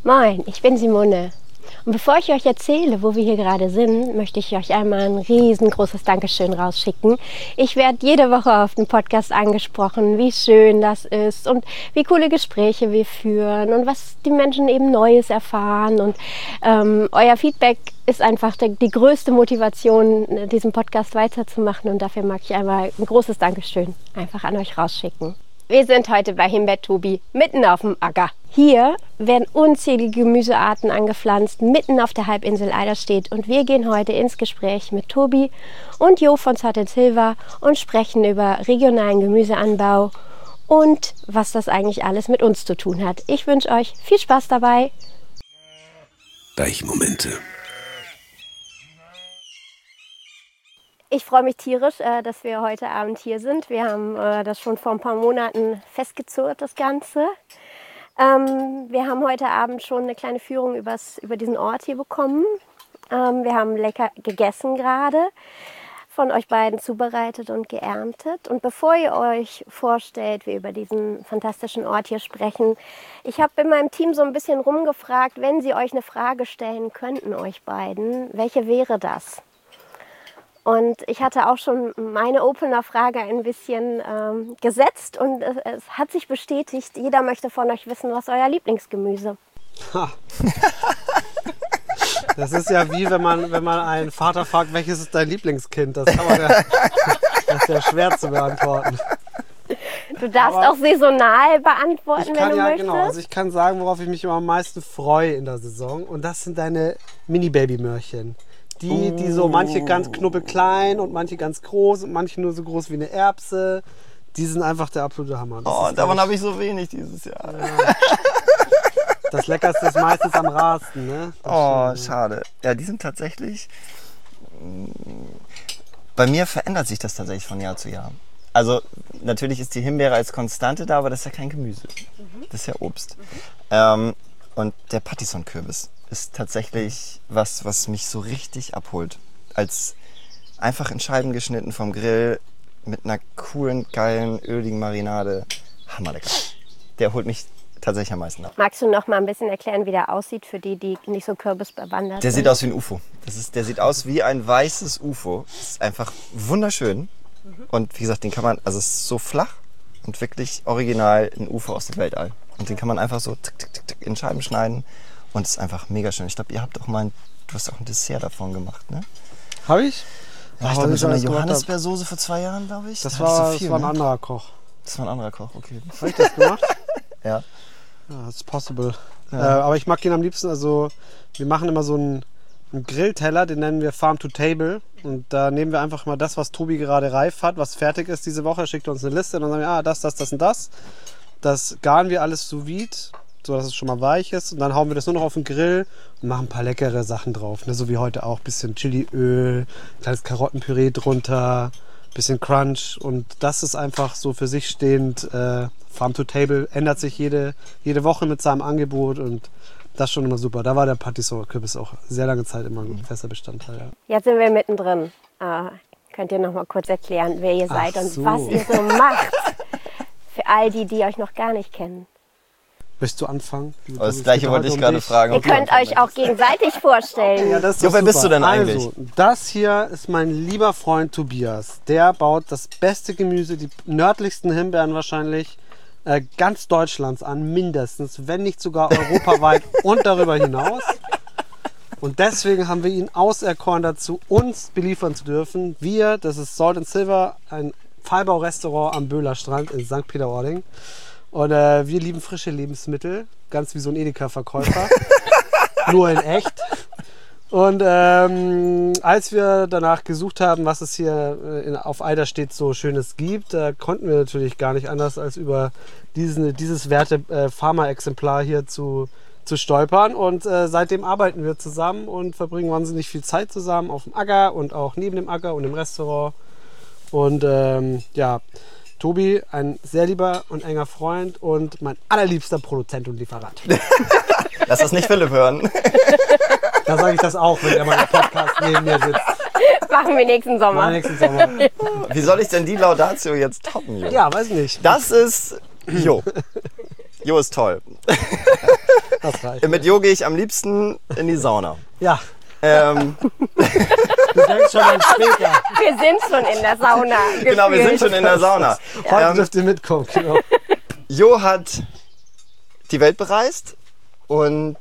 Moin, ich bin Simone. Und bevor ich euch erzähle, wo wir hier gerade sind, möchte ich euch einmal ein riesengroßes Dankeschön rausschicken. Ich werde jede Woche auf dem Podcast angesprochen, wie schön das ist und wie coole Gespräche wir führen und was die Menschen eben Neues erfahren. Und euer Feedback ist einfach die größte Motivation, diesen Podcast weiterzumachen. Und dafür mag ich einmal ein großes Dankeschön einfach an euch rausschicken. Wir sind heute bei Himbeer Tobi, mitten auf dem Acker. Hier werden unzählige Gemüsearten angepflanzt, mitten auf der Halbinsel Eiderstedt. Und wir gehen heute ins Gespräch mit Tobi und Jo von Salt & Silver und sprechen über regionalen Gemüseanbau und was das eigentlich alles mit uns zu tun hat. Ich wünsche euch viel Spaß dabei. Deichmomente. Ich freue mich tierisch, dass wir heute Abend hier sind. Wir haben das schon vor ein paar Monaten festgezurrt, das Ganze. Wir haben heute Abend schon eine kleine Führung über diesen Ort hier bekommen. Wir haben lecker gegessen gerade, von euch beiden zubereitet und geerntet. Und bevor ihr euch vorstellt, wir über diesen fantastischen Ort hier sprechen, ich habe in meinem Team so ein bisschen rumgefragt, wenn sie euch eine Frage stellen könnten, euch beiden, welche wäre das? Und ich hatte auch schon meine Opener-Frage ein bisschen gesetzt und es hat sich bestätigt, jeder möchte von euch wissen, was euer Lieblingsgemüse. Ha. Das ist ja wie, wenn man einen Vater fragt, welches ist dein Lieblingskind? Das ist ja schwer zu beantworten. Du darfst auch saisonal beantworten, wenn du möchtest. Genau. Also ich kann sagen, worauf ich mich immer am meisten freue in der Saison. Und das sind deine Mini-Baby-Möhrchen. Die so manche ganz knubbelklein und manche ganz groß und manche nur so groß wie eine Erbse. Die sind einfach der absolute Hammer. Davon habe ich so wenig dieses Jahr. Ja. Das Leckerste ist meistens am rasten, ne? Schade. Ja, die sind tatsächlich... Bei mir verändert sich das tatsächlich von Jahr zu Jahr. Also natürlich ist die Himbeere als Konstante da, aber das ist ja kein Gemüse. Das ist ja Obst. Und der Patisson-Kürbis ist tatsächlich was mich so richtig abholt. Als einfach in Scheiben geschnitten vom Grill mit einer coolen, geilen, öligen Marinade. Hammerlecker. Der holt mich tatsächlich am meisten ab. Magst du noch mal ein bisschen erklären, wie der aussieht für die, die nicht so kürbisbewandert sind? Der sieht aus wie ein UFO. Der sieht aus wie ein weißes UFO. Das ist einfach wunderschön. Und wie gesagt, den kann man, also es ist so flach und wirklich original ein UFO aus dem Weltall. Und den kann man einfach so tick, tick, tick, tick in Scheiben schneiden. Und es ist einfach mega schön. Ich glaube, du hast auch ein Dessert davon gemacht, ne? Habe ich? Ja, ich glaube, mit so einer Johannisbeersoße vor 2 Jahren, glaube ich. Das war ein anderer Koch. Das war ein anderer Koch, okay. Habe ich das gemacht? Ja. Ja, it's possible. Ja. Aber ich mag den am liebsten, also wir machen immer so einen Grillteller, den nennen wir Farm to Table. Und da nehmen wir einfach mal das, was Tobi gerade reif hat, was fertig ist diese Woche. Er schickt uns eine Liste und dann sagen wir, das und das. Das garen wir alles sous vide, so dass es schon mal weich ist. Und dann hauen wir das nur noch auf den Grill und machen ein paar leckere Sachen drauf. Ne? So wie heute auch. Bisschen Chiliöl, kleines Karottenpüree drunter, bisschen Crunch. Und das ist einfach so für sich stehend. Farm to Table ändert sich jede Woche mit seinem Angebot. Und das ist schon immer super. Da war der Patisson-Kürbis auch sehr lange Zeit immer ein fester Bestandteil. Ja. Jetzt sind wir mittendrin. Könnt ihr noch mal kurz erklären, wer ihr seid und was ihr so macht? Für all die euch noch gar nicht kennen. Möchtest du anfangen? Das gleiche wollte ich gerade fragen. Ihr könnt euch auch gegenseitig vorstellen. Ja, das ist wer bist du denn eigentlich? Also, das hier ist mein lieber Freund Tobias. Der baut das beste Gemüse, die nördlichsten Himbeeren wahrscheinlich, ganz Deutschlands an, mindestens, wenn nicht sogar europaweit und darüber hinaus. Und deswegen haben wir ihn auserkoren dazu, uns beliefern zu dürfen. Wir, das ist Salt & Silver, ein Pfahlbau-Restaurant am Böhlerstrand in St. Peter-Ording. Und wir lieben frische Lebensmittel, ganz wie so ein Edeka-Verkäufer, nur in echt. Und als wir danach gesucht haben, was es hier auf Eiderstedt so Schönes gibt, konnten wir natürlich gar nicht anders, als über dieses Werte-Pharma-Exemplar hier zu stolpern. Und seitdem arbeiten wir zusammen und verbringen wahnsinnig viel Zeit zusammen auf dem Acker und auch neben dem Acker und im Restaurant. Und Tobi, ein sehr lieber und enger Freund und mein allerliebster Produzent und Lieferant. Lass das nicht Philipp hören. Da sage ich das auch, wenn er mal im Podcast neben mir sitzt. Machen wir nächsten Sommer. Wie soll ich denn die Laudatio jetzt toppen, Jo? Ja, weiß nicht. Das ist Jo. Jo ist toll. Das reicht. Mit Jo gehe ich am liebsten in die Sauna. Ja, Ähm, du denkst schon an später. Wir sind schon in der Sauna. genau, wir sind gefühlt. schon in der Sauna. Heute dürft ihr mitkommen, genau. Jo hat die Welt bereist und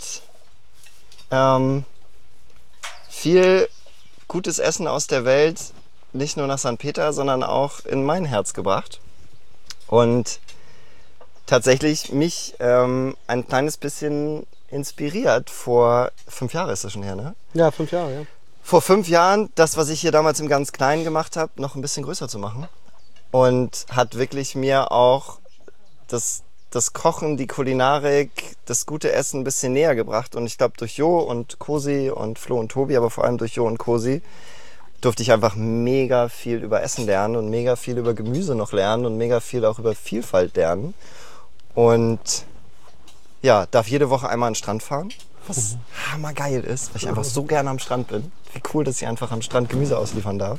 viel gutes Essen aus der Welt nicht nur nach St. Peter, sondern auch in mein Herz gebracht. Und tatsächlich mich ein kleines bisschen inspiriert. Vor 5 Jahren ist das schon her, ne? Ja, 5 Jahre, ja. Vor 5 Jahren, das, was ich hier damals im ganz Kleinen gemacht habe, noch ein bisschen größer zu machen. Und hat wirklich mir auch das Kochen, die Kulinarik, das gute Essen ein bisschen näher gebracht. Und ich glaube, durch Jo und Cosi und Flo und Tobi, aber vor allem durch Jo und Cosi, durfte ich einfach mega viel über Essen lernen und mega viel über Gemüse noch lernen und mega viel auch über Vielfalt lernen. Und ja, darf jede Woche einmal an den Strand fahren, was hammergeil ist, weil ich einfach so gerne am Strand bin. Wie cool, dass ich einfach am Strand Gemüse ausliefern darf.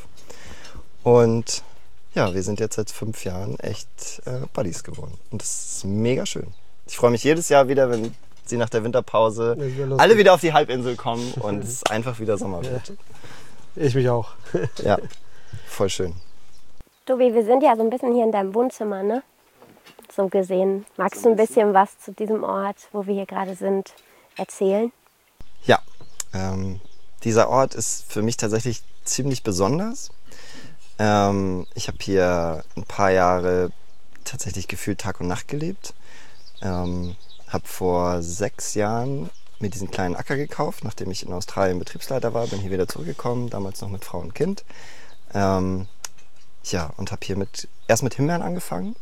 Und ja, wir sind jetzt seit 5 Jahren echt Buddies geworden. Und das ist mega schön. Ich freue mich jedes Jahr wieder, wenn sie nach der Winterpause alle wieder auf die Halbinsel kommen und es einfach wieder Sommer wird. Ich mich auch. Ja, voll schön. Tobi, wir sind ja so ein bisschen hier in deinem Wohnzimmer, ne? So gesehen. Magst du ein bisschen was zu diesem Ort, wo wir hier gerade sind, erzählen? Ja, dieser Ort ist für mich tatsächlich ziemlich besonders. Ich habe hier ein paar Jahre tatsächlich gefühlt Tag und Nacht gelebt. Habe vor 6 Jahren mir diesen kleinen Acker gekauft, nachdem ich in Australien Betriebsleiter war, bin hier wieder zurückgekommen, damals noch mit Frau und Kind. Ja, und habe hier erst mit Himbeeren angefangen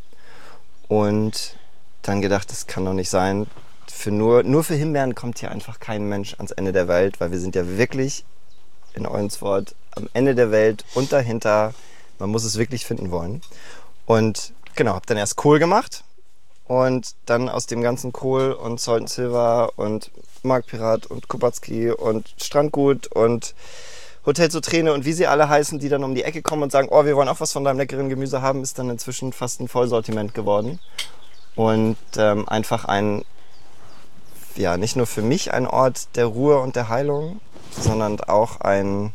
und dann gedacht, das kann doch nicht sein. Nur für Himbeeren kommt hier einfach kein Mensch ans Ende der Welt, weil wir sind ja wirklich in Eunswort am Ende der Welt und dahinter. Man muss es wirklich finden wollen. Und genau, habe dann erst Kohl gemacht und dann aus dem ganzen Kohl und Salt and Silver und Marktpirat und Kubacki und Strandgut und Hotel zur Träne und wie sie alle heißen, die dann um die Ecke kommen und sagen, oh, wir wollen auch was von deinem leckeren Gemüse haben, ist dann inzwischen fast ein Vollsortiment geworden. Und einfach nicht nur für mich ein Ort der Ruhe und der Heilung, sondern auch ein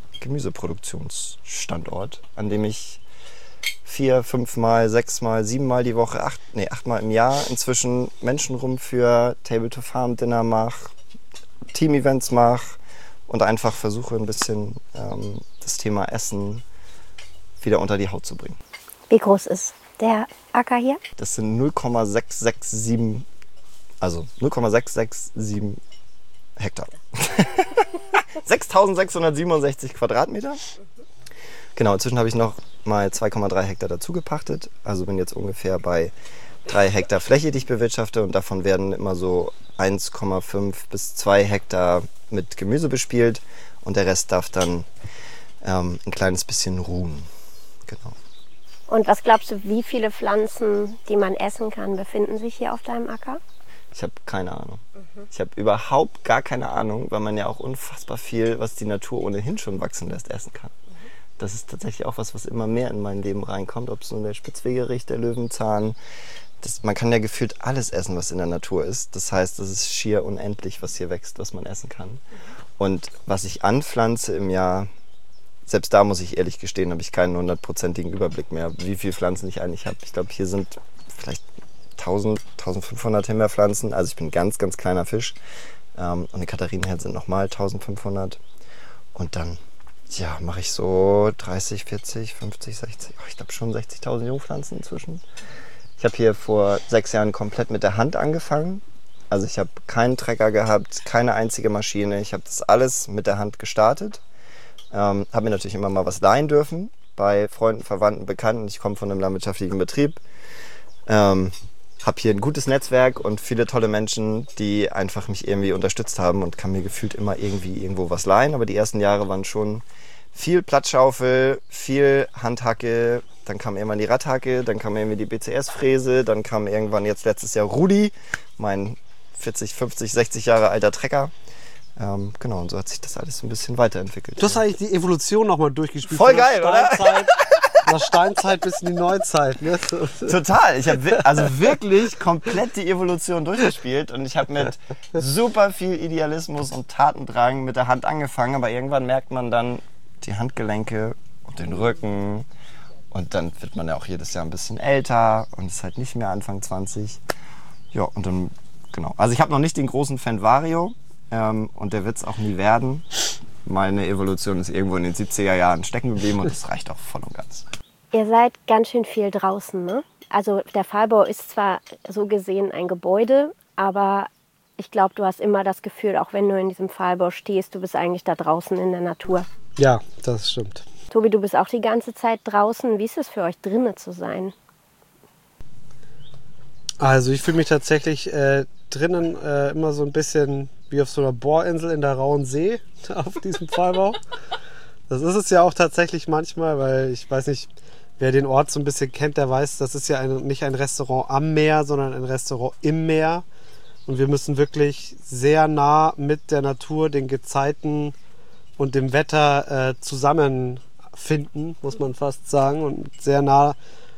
Gemüseproduktionsstandort, an dem ich 4, 5 Mal, 6 Mal, 7 Mal die Woche, 8 Mal im Jahr inzwischen Menschen rumführe, Table-to-Farm-Dinner mache, Team-Events mache und einfach versuche ein bisschen das Thema Essen wieder unter die Haut zu bringen. Wie groß ist der Acker hier? Das sind 0,667 Hektar. 6.667 Quadratmeter. Genau, inzwischen habe ich noch mal 2,3 Hektar dazu gepachtet. Also bin jetzt ungefähr bei 3 Hektar Fläche, die ich bewirtschafte. Und davon werden immer so 1,5 bis 2 Hektar mit Gemüse bespielt. Und der Rest darf dann ein kleines bisschen ruhen. Genau. Und was glaubst du, wie viele Pflanzen, die man essen kann, befinden sich hier auf deinem Acker? Ich habe keine Ahnung. Ich habe überhaupt gar keine Ahnung, weil man ja auch unfassbar viel, was die Natur ohnehin schon wachsen lässt, essen kann. Das ist tatsächlich auch was immer mehr in mein Leben reinkommt, ob es nun der Spitzwegerich, der Löwenzahn. Man kann ja gefühlt alles essen, was in der Natur ist. Das heißt, es ist schier unendlich, was hier wächst, was man essen kann. Und was ich anpflanze im Jahr, selbst da muss ich ehrlich gestehen, habe ich keinen 100%igen Überblick mehr, wie viele Pflanzen ich eigentlich habe. Ich glaube, hier sind vielleicht 1000, 1500 Himbeerpflanzen. Also ich bin ein ganz, ganz kleiner Fisch. Und die Katharinenherd sind nochmal 1500. Und dann mache ich so 30, 40, 50, 60, ich glaube schon 60.000 Jungpflanzen inzwischen. Ich habe hier vor 6 Jahren komplett mit der Hand angefangen. Also ich habe keinen Trecker gehabt, keine einzige Maschine. Ich habe das alles mit der Hand gestartet. Habe mir natürlich immer mal was leihen dürfen bei Freunden, Verwandten, Bekannten. Ich komme von einem landwirtschaftlichen Betrieb. Habe hier ein gutes Netzwerk und viele tolle Menschen, die einfach mich irgendwie unterstützt haben und kann mir gefühlt immer irgendwo was leihen. Aber die ersten Jahre waren schon viel Platzschaufel, viel Handhacke, dann kam irgendwann die Radhacke, dann kam irgendwie die BCS-Fräse, dann kam irgendwann jetzt letztes Jahr Rudi, mein 40, 50, 60 Jahre alter Trecker. Genau, und so hat sich das alles ein bisschen weiterentwickelt. Du hast eigentlich die Evolution nochmal durchgespielt. Voll geil, oder? der Steinzeit bis in die Neuzeit. Ne? Total. Ich habe also wirklich komplett die Evolution durchgespielt und ich habe mit super viel Idealismus und Tatendrang mit der Hand angefangen, aber irgendwann merkt man dann die Handgelenke und den Rücken und dann wird man ja auch jedes Jahr ein bisschen älter und ist halt nicht mehr Anfang 20. Ja, und dann, genau. Also ich habe noch nicht den großen Fenvario und der wird es auch nie werden. Meine Evolution ist irgendwo in den 70er Jahren stecken geblieben und das reicht auch voll und ganz. Ihr seid ganz schön viel draußen, ne? Also der Pfahlbau ist zwar so gesehen ein Gebäude, aber ich glaube, du hast immer das Gefühl, auch wenn du in diesem Pfahlbau stehst, du bist eigentlich da draußen in der Natur. Ja, das stimmt. Tobi, du bist auch die ganze Zeit draußen. Wie ist es für euch, drinnen zu sein? Also ich fühle mich tatsächlich drinnen immer so ein bisschen wie auf so einer Bohrinsel in der rauen See auf diesem Pfahlbau. Das ist es ja auch tatsächlich manchmal, weil ich weiß nicht, wer den Ort so ein bisschen kennt, der weiß, das ist ja nicht ein Restaurant am Meer, sondern ein Restaurant im Meer. Und wir müssen wirklich sehr nah mit der Natur, den Gezeiten und dem Wetter zusammenfinden, muss man fast sagen, und sehr nah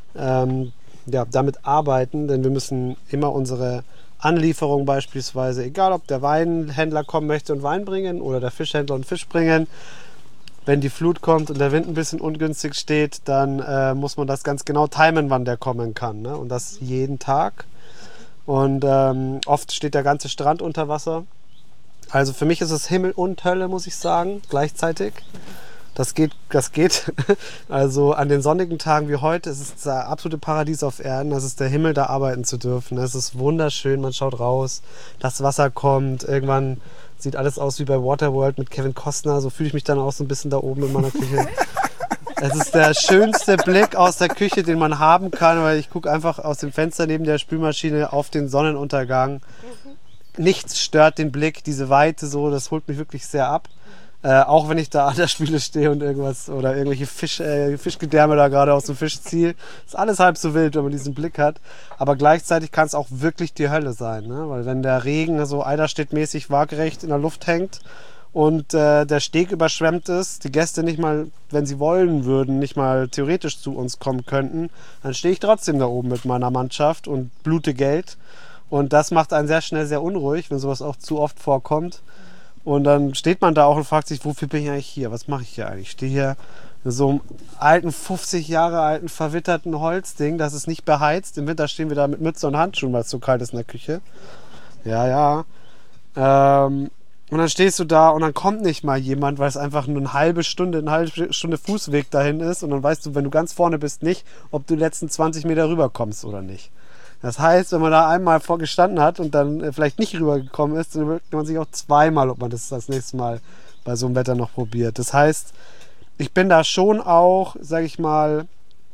damit arbeiten, denn wir müssen immer unsere Anlieferung beispielsweise, egal ob der Weinhändler kommen möchte und Wein bringen oder der Fischhändler und Fisch bringen, wenn die Flut kommt und der Wind ein bisschen ungünstig steht, dann muss man das ganz genau timen, wann der kommen kann. Ne? Und das jeden Tag. Und oft steht der ganze Strand unter Wasser. Also für mich ist es Himmel und Hölle, muss ich sagen, gleichzeitig. Das geht. Also an den sonnigen Tagen wie heute ist es das absolute Paradies auf Erden. Das ist der Himmel, da arbeiten zu dürfen. Es ist wunderschön, man schaut raus, das Wasser kommt. Irgendwann sieht alles aus wie bei Waterworld mit Kevin Costner. So fühle ich mich dann auch so ein bisschen da oben in meiner Küche. Es ist der schönste Blick aus der Küche, den man haben kann, weil ich gucke einfach aus dem Fenster neben der Spülmaschine auf den Sonnenuntergang. Nichts stört den Blick, diese Weite so, das holt mich wirklich sehr ab. Auch wenn ich da an der Spüle stehe und irgendwas oder irgendwelche Fischgedärme da gerade aus dem Fisch ziehe. Ist alles halb so wild, wenn man diesen Blick hat. Aber gleichzeitig kann es auch wirklich die Hölle sein. Ne? Weil wenn der Regen so Eiderstedt-mäßig waagerecht in der Luft hängt und der Steg überschwemmt ist, die Gäste nicht mal, wenn sie wollen würden, nicht mal theoretisch zu uns kommen könnten, dann stehe ich trotzdem da oben mit meiner Mannschaft und blute Geld. Und das macht einen sehr schnell sehr unruhig, wenn sowas auch zu oft vorkommt. Und dann steht man da auch und fragt sich, wofür bin ich eigentlich hier? Was mache ich hier eigentlich? Ich stehe hier in so einem alten, 50 Jahre alten, verwitterten Holzding. Das ist nicht beheizt. Im Winter stehen wir da mit Mütze und Handschuhen, weil es so kalt ist in der Küche. Ja. Und dann stehst du da und dann kommt nicht mal jemand, weil es einfach nur eine halbe Stunde Fußweg dahin ist. Und dann weißt du, wenn du ganz vorne bist, nicht, ob du die letzten 20 Meter rüberkommst oder nicht. Das heißt, wenn man da einmal vorgestanden hat und dann vielleicht nicht rübergekommen ist, dann überlegt man sich auch zweimal, ob man das nächste Mal bei so einem Wetter noch probiert. Das heißt, ich bin da schon auch, sag ich mal,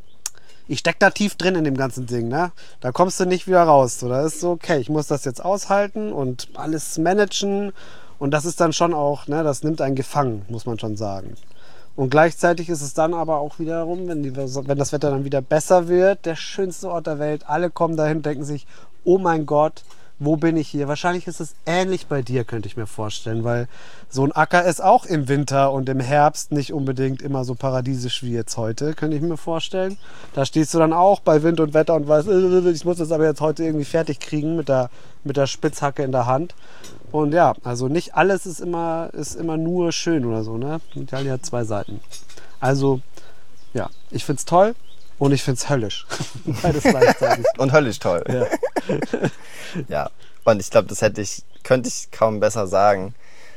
ich stecke da tief drin in dem ganzen Ding. Ne? Da kommst du nicht wieder raus. So, da ist so, okay, ich muss das jetzt aushalten und alles managen. Und das ist dann schon auch, ne, das nimmt einen gefangen, muss man schon sagen. Und gleichzeitig ist es dann aber auch wiederum, wenn das Wetter dann wieder besser wird, der schönste Ort der Welt. Alle kommen dahin und denken sich, oh mein Gott, wo bin ich hier? Wahrscheinlich ist es ähnlich bei dir, könnte ich mir vorstellen, weil so ein Acker ist auch im Winter und im Herbst nicht unbedingt immer so paradiesisch wie jetzt heute, könnte ich mir vorstellen. Da stehst du dann auch bei Wind und Wetter und weißt, ich muss das aber jetzt heute irgendwie fertig kriegen mit der Spitzhacke in der Hand. Und ja, also nicht alles ist immer nur schön oder so, ne? Medaille hat zwei Seiten. Also, ja, ich find's toll und ich find's höllisch. Beides gleichzeitig. Und höllisch toll. Ja. Ja, und ich glaube, könnte ich kaum besser sagen.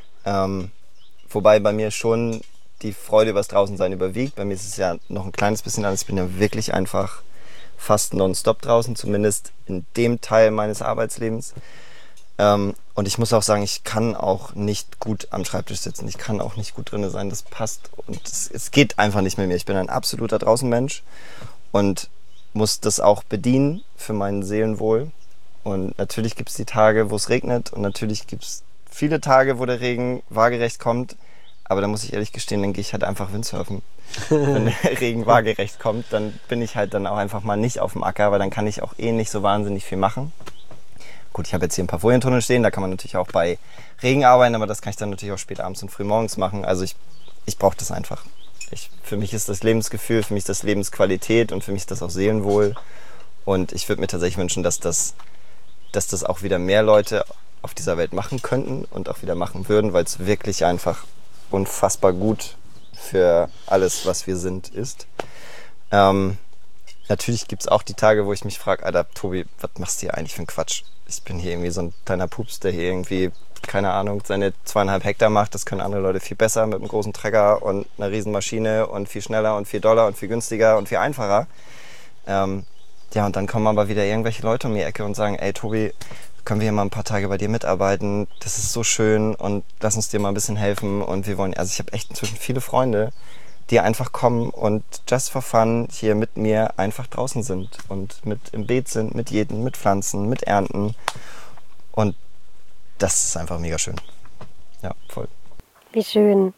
Wobei bei mir schon die Freude übers Draußensein überwiegt. Bei mir ist es ja noch ein kleines bisschen anders. Ich bin ja wirklich einfach fast nonstop draußen, zumindest in dem Teil meines Arbeitslebens. Und ich muss auch sagen, ich kann auch nicht gut am Schreibtisch sitzen. Ich kann auch nicht gut drin sein. Das passt und es geht einfach nicht mit mir. Ich bin ein absoluter Draußenmensch und muss das auch bedienen für mein Seelenwohl. Und natürlich gibt es die Tage, wo es regnet und natürlich gibt es viele Tage, wo der Regen waagerecht kommt. Aber da muss ich ehrlich gestehen, dann gehe ich halt einfach Windsurfen. Wenn der Regen waagerecht kommt, dann bin ich halt dann auch einfach mal nicht auf dem Acker, weil dann kann ich auch nicht so wahnsinnig viel machen. Gut, ich habe jetzt hier ein paar Folientunnel stehen, da kann man natürlich auch bei Regen arbeiten, aber das kann ich dann natürlich auch spät abends und früh morgens machen. Also ich brauche das einfach. Für mich ist das Lebensgefühl, für mich ist das Lebensqualität und für mich ist das auch Seelenwohl. Und ich würde mir tatsächlich wünschen, dass das auch wieder mehr Leute auf dieser Welt machen könnten und auch wieder machen würden, weil es wirklich einfach unfassbar gut für alles, was wir sind, ist. Natürlich gibt es auch die Tage, wo ich mich frage, Alter, Tobi, was machst du hier eigentlich für einen Quatsch? Ich bin hier irgendwie so ein kleiner Pups, der hier irgendwie, keine Ahnung, seine 2,5 Hektar macht. Das können andere Leute viel besser mit einem großen Trecker und einer riesen Maschine und viel schneller und viel doller und viel günstiger und viel einfacher. Ja, und dann kommen aber wieder irgendwelche Leute um die Ecke und sagen, ey Tobi, können wir hier mal ein paar Tage bei dir mitarbeiten? Das ist so schön und lass uns dir mal ein bisschen helfen. Und wir wollen, also ich habe echt inzwischen viele Freunde, die einfach kommen und just for fun hier mit mir einfach draußen sind und mit im Beet sind, mit Jäten, mit Pflanzen, mit Ernten. Und das ist einfach mega schön. Ja, voll. Wie schön.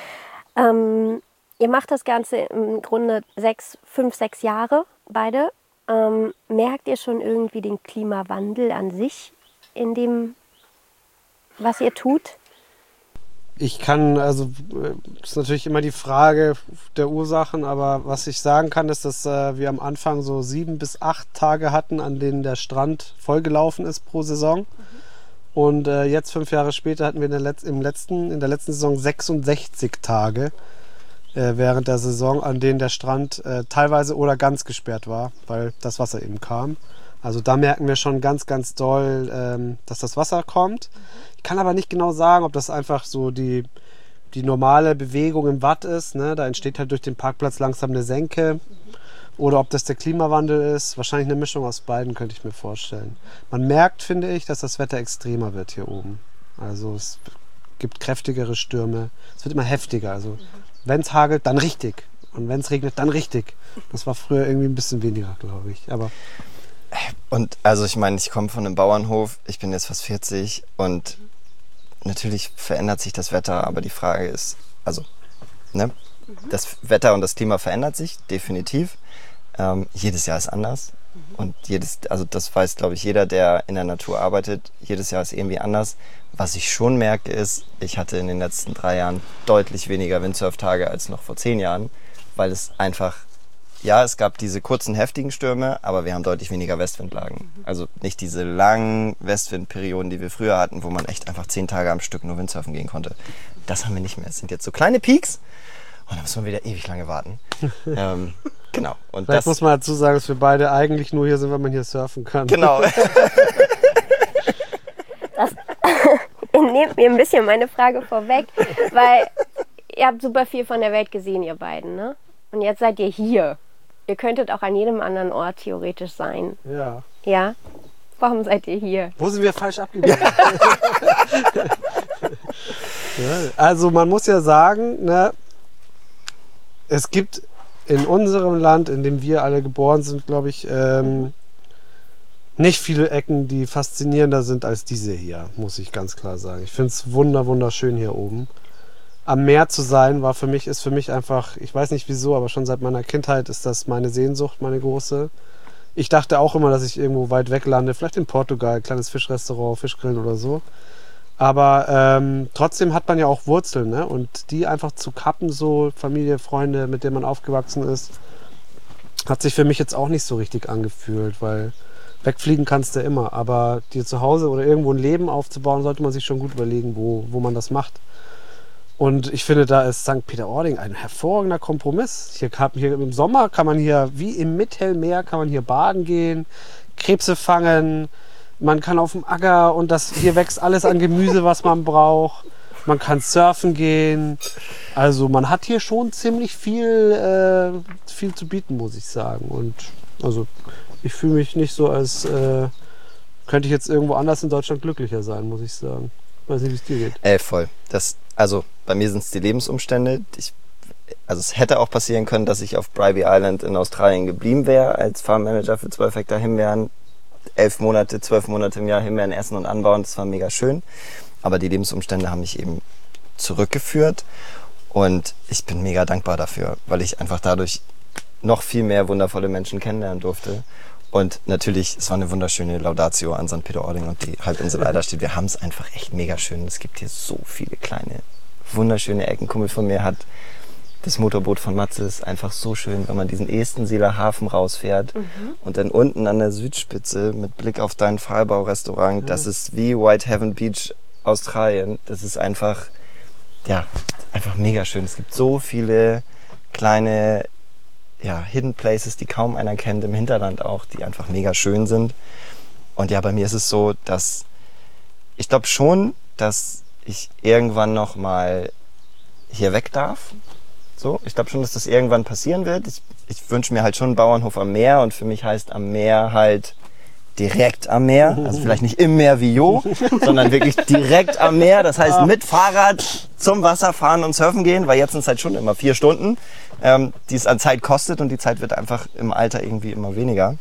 Ihr macht das Ganze im Grunde 5, 6 Jahre, beide. Merkt ihr schon irgendwie den Klimawandel an sich in dem, was ihr tut? Ich kann, also ist natürlich immer die Frage der Ursachen, aber was ich sagen kann, ist, dass wir am Anfang so 7 bis 8 Tage hatten, an denen der Strand vollgelaufen ist pro Saison. Und jetzt 5 Jahre später hatten wir in der letzten Saison 66 Tage während der Saison, an denen der Strand teilweise oder ganz gesperrt war, weil das Wasser eben kam. Also da merken wir schon ganz, ganz doll, dass das Wasser kommt. Ich kann aber nicht genau sagen, ob das einfach so die normale Bewegung im Watt ist. Ne? Da entsteht halt durch den Parkplatz langsam eine Senke. Oder ob das der Klimawandel ist. Wahrscheinlich eine Mischung aus beiden, könnte ich mir vorstellen. Man merkt, finde ich, dass das Wetter extremer wird hier oben. Also es gibt kräftigere Stürme. Es wird immer heftiger. Also wenn es hagelt, dann richtig. Und wenn es regnet, dann richtig. Das war früher irgendwie ein bisschen weniger, glaube ich. Aber und also ich meine, ich komme von einem Bauernhof, ich bin jetzt fast 40 und natürlich verändert sich das Wetter, aber die Frage ist, also, ne, das Wetter und das Klima verändert sich definitiv. Jedes Jahr ist anders und also das weiß, glaube ich, jeder, der in der Natur arbeitet, jedes Jahr ist irgendwie anders. Was ich schon merke ist, ich hatte in den letzten 3 Jahren deutlich weniger Windsurftage als noch vor 10 Jahren, weil es einfach, ja, es gab diese kurzen, heftigen Stürme, aber wir haben deutlich weniger Westwindlagen. Also nicht diese langen Westwindperioden, die wir früher hatten, wo man echt einfach 10 Tage am Stück nur Windsurfen gehen konnte. Das haben wir nicht mehr. Es sind jetzt so kleine Peaks und dann müssen wir wieder ewig lange warten. Genau. Und vielleicht muss man dazu sagen, dass wir beide eigentlich nur hier sind, weil man hier surfen kann. Genau. Das nehmt mir ein bisschen meine Frage vorweg, weil ihr habt super viel von der Welt gesehen, ihr beiden, ne? Und jetzt seid ihr hier. Ihr könntet auch an jedem anderen Ort theoretisch sein. Ja. Ja? Warum seid ihr hier? Wo sind wir falsch abgegangen? Ja, also man muss ja sagen, ne, es gibt in unserem Land, in dem wir alle geboren sind, glaube ich, nicht viele Ecken, die faszinierender sind als diese hier, muss ich ganz klar sagen. Ich finde es wunderschön hier oben. Am Meer zu sein ist für mich einfach, ich weiß nicht wieso, aber schon seit meiner Kindheit ist das meine Sehnsucht, meine große. Ich dachte auch immer, dass ich irgendwo weit weg lande, vielleicht in Portugal, kleines Fischrestaurant, Fischgrillen oder so. Aber trotzdem hat man ja auch Wurzeln, ne? Und die einfach zu kappen, so Familie, Freunde, mit denen man aufgewachsen ist, hat sich für mich jetzt auch nicht so richtig angefühlt, weil wegfliegen kannst du immer, aber dir zu Hause oder irgendwo ein Leben aufzubauen, sollte man sich schon gut überlegen, wo man das macht. Und ich finde, da ist St. Peter-Ording ein hervorragender Kompromiss. Hier im Sommer kann man hier, wie im Mittelmeer, kann man hier baden gehen, Krebse fangen, man kann auf dem Acker und hier wächst alles an Gemüse, was man braucht. Man kann surfen gehen. Also man hat hier schon ziemlich viel zu bieten, muss ich sagen. Und also ich fühle mich nicht so, als könnte ich jetzt irgendwo anders in Deutschland glücklicher sein, muss ich sagen. Ich weiß nicht, wie es dir geht. Voll. Also bei mir sind es die Lebensumstände. Also es hätte auch passieren können, dass ich auf Bribie Island in Australien geblieben wäre als Farmmanager für 12 Hektar Himbeeren. 11 Monate, 12 Monate im Jahr Himbeeren essen und anbauen. Das war mega schön. Aber die Lebensumstände haben mich eben zurückgeführt. Und ich bin mega dankbar dafür, weil ich einfach dadurch noch viel mehr wundervolle Menschen kennenlernen durfte. Und natürlich, es war eine wunderschöne Laudatio an St. Peter-Ording und die Halbinsel Eiderstedt. Wir haben es einfach echt mega schön. Es gibt hier so viele kleine, wunderschöne Ecken. Ein Kumpel von mir hat Das Motorboot von Matze ist einfach so schön, wenn man diesen Estenseeler Hafen rausfährt und dann unten an der Südspitze mit Blick auf dein Pfahlbau-Restaurant, das ist wie Whitehaven Beach, Australien. Das ist einfach, ja, einfach mega schön. Es gibt so viele kleine, ja, Hidden Places, die kaum einer kennt, im Hinterland auch, die einfach mega schön sind. Und ja, bei mir ist es so, dass ich glaube schon, dass ich irgendwann noch mal hier weg darf. So, ich glaube schon, dass das irgendwann passieren wird. Ich wünsche mir halt schon einen Bauernhof am Meer und für mich heißt am Meer halt direkt am Meer. Also vielleicht nicht im Meer wie Jo, sondern wirklich direkt am Meer. Das heißt mit Fahrrad zum Wasser fahren und surfen gehen, weil jetzt sind es halt schon immer 4 Stunden, die es an Zeit kostet und die Zeit wird einfach im Alter irgendwie immer weniger.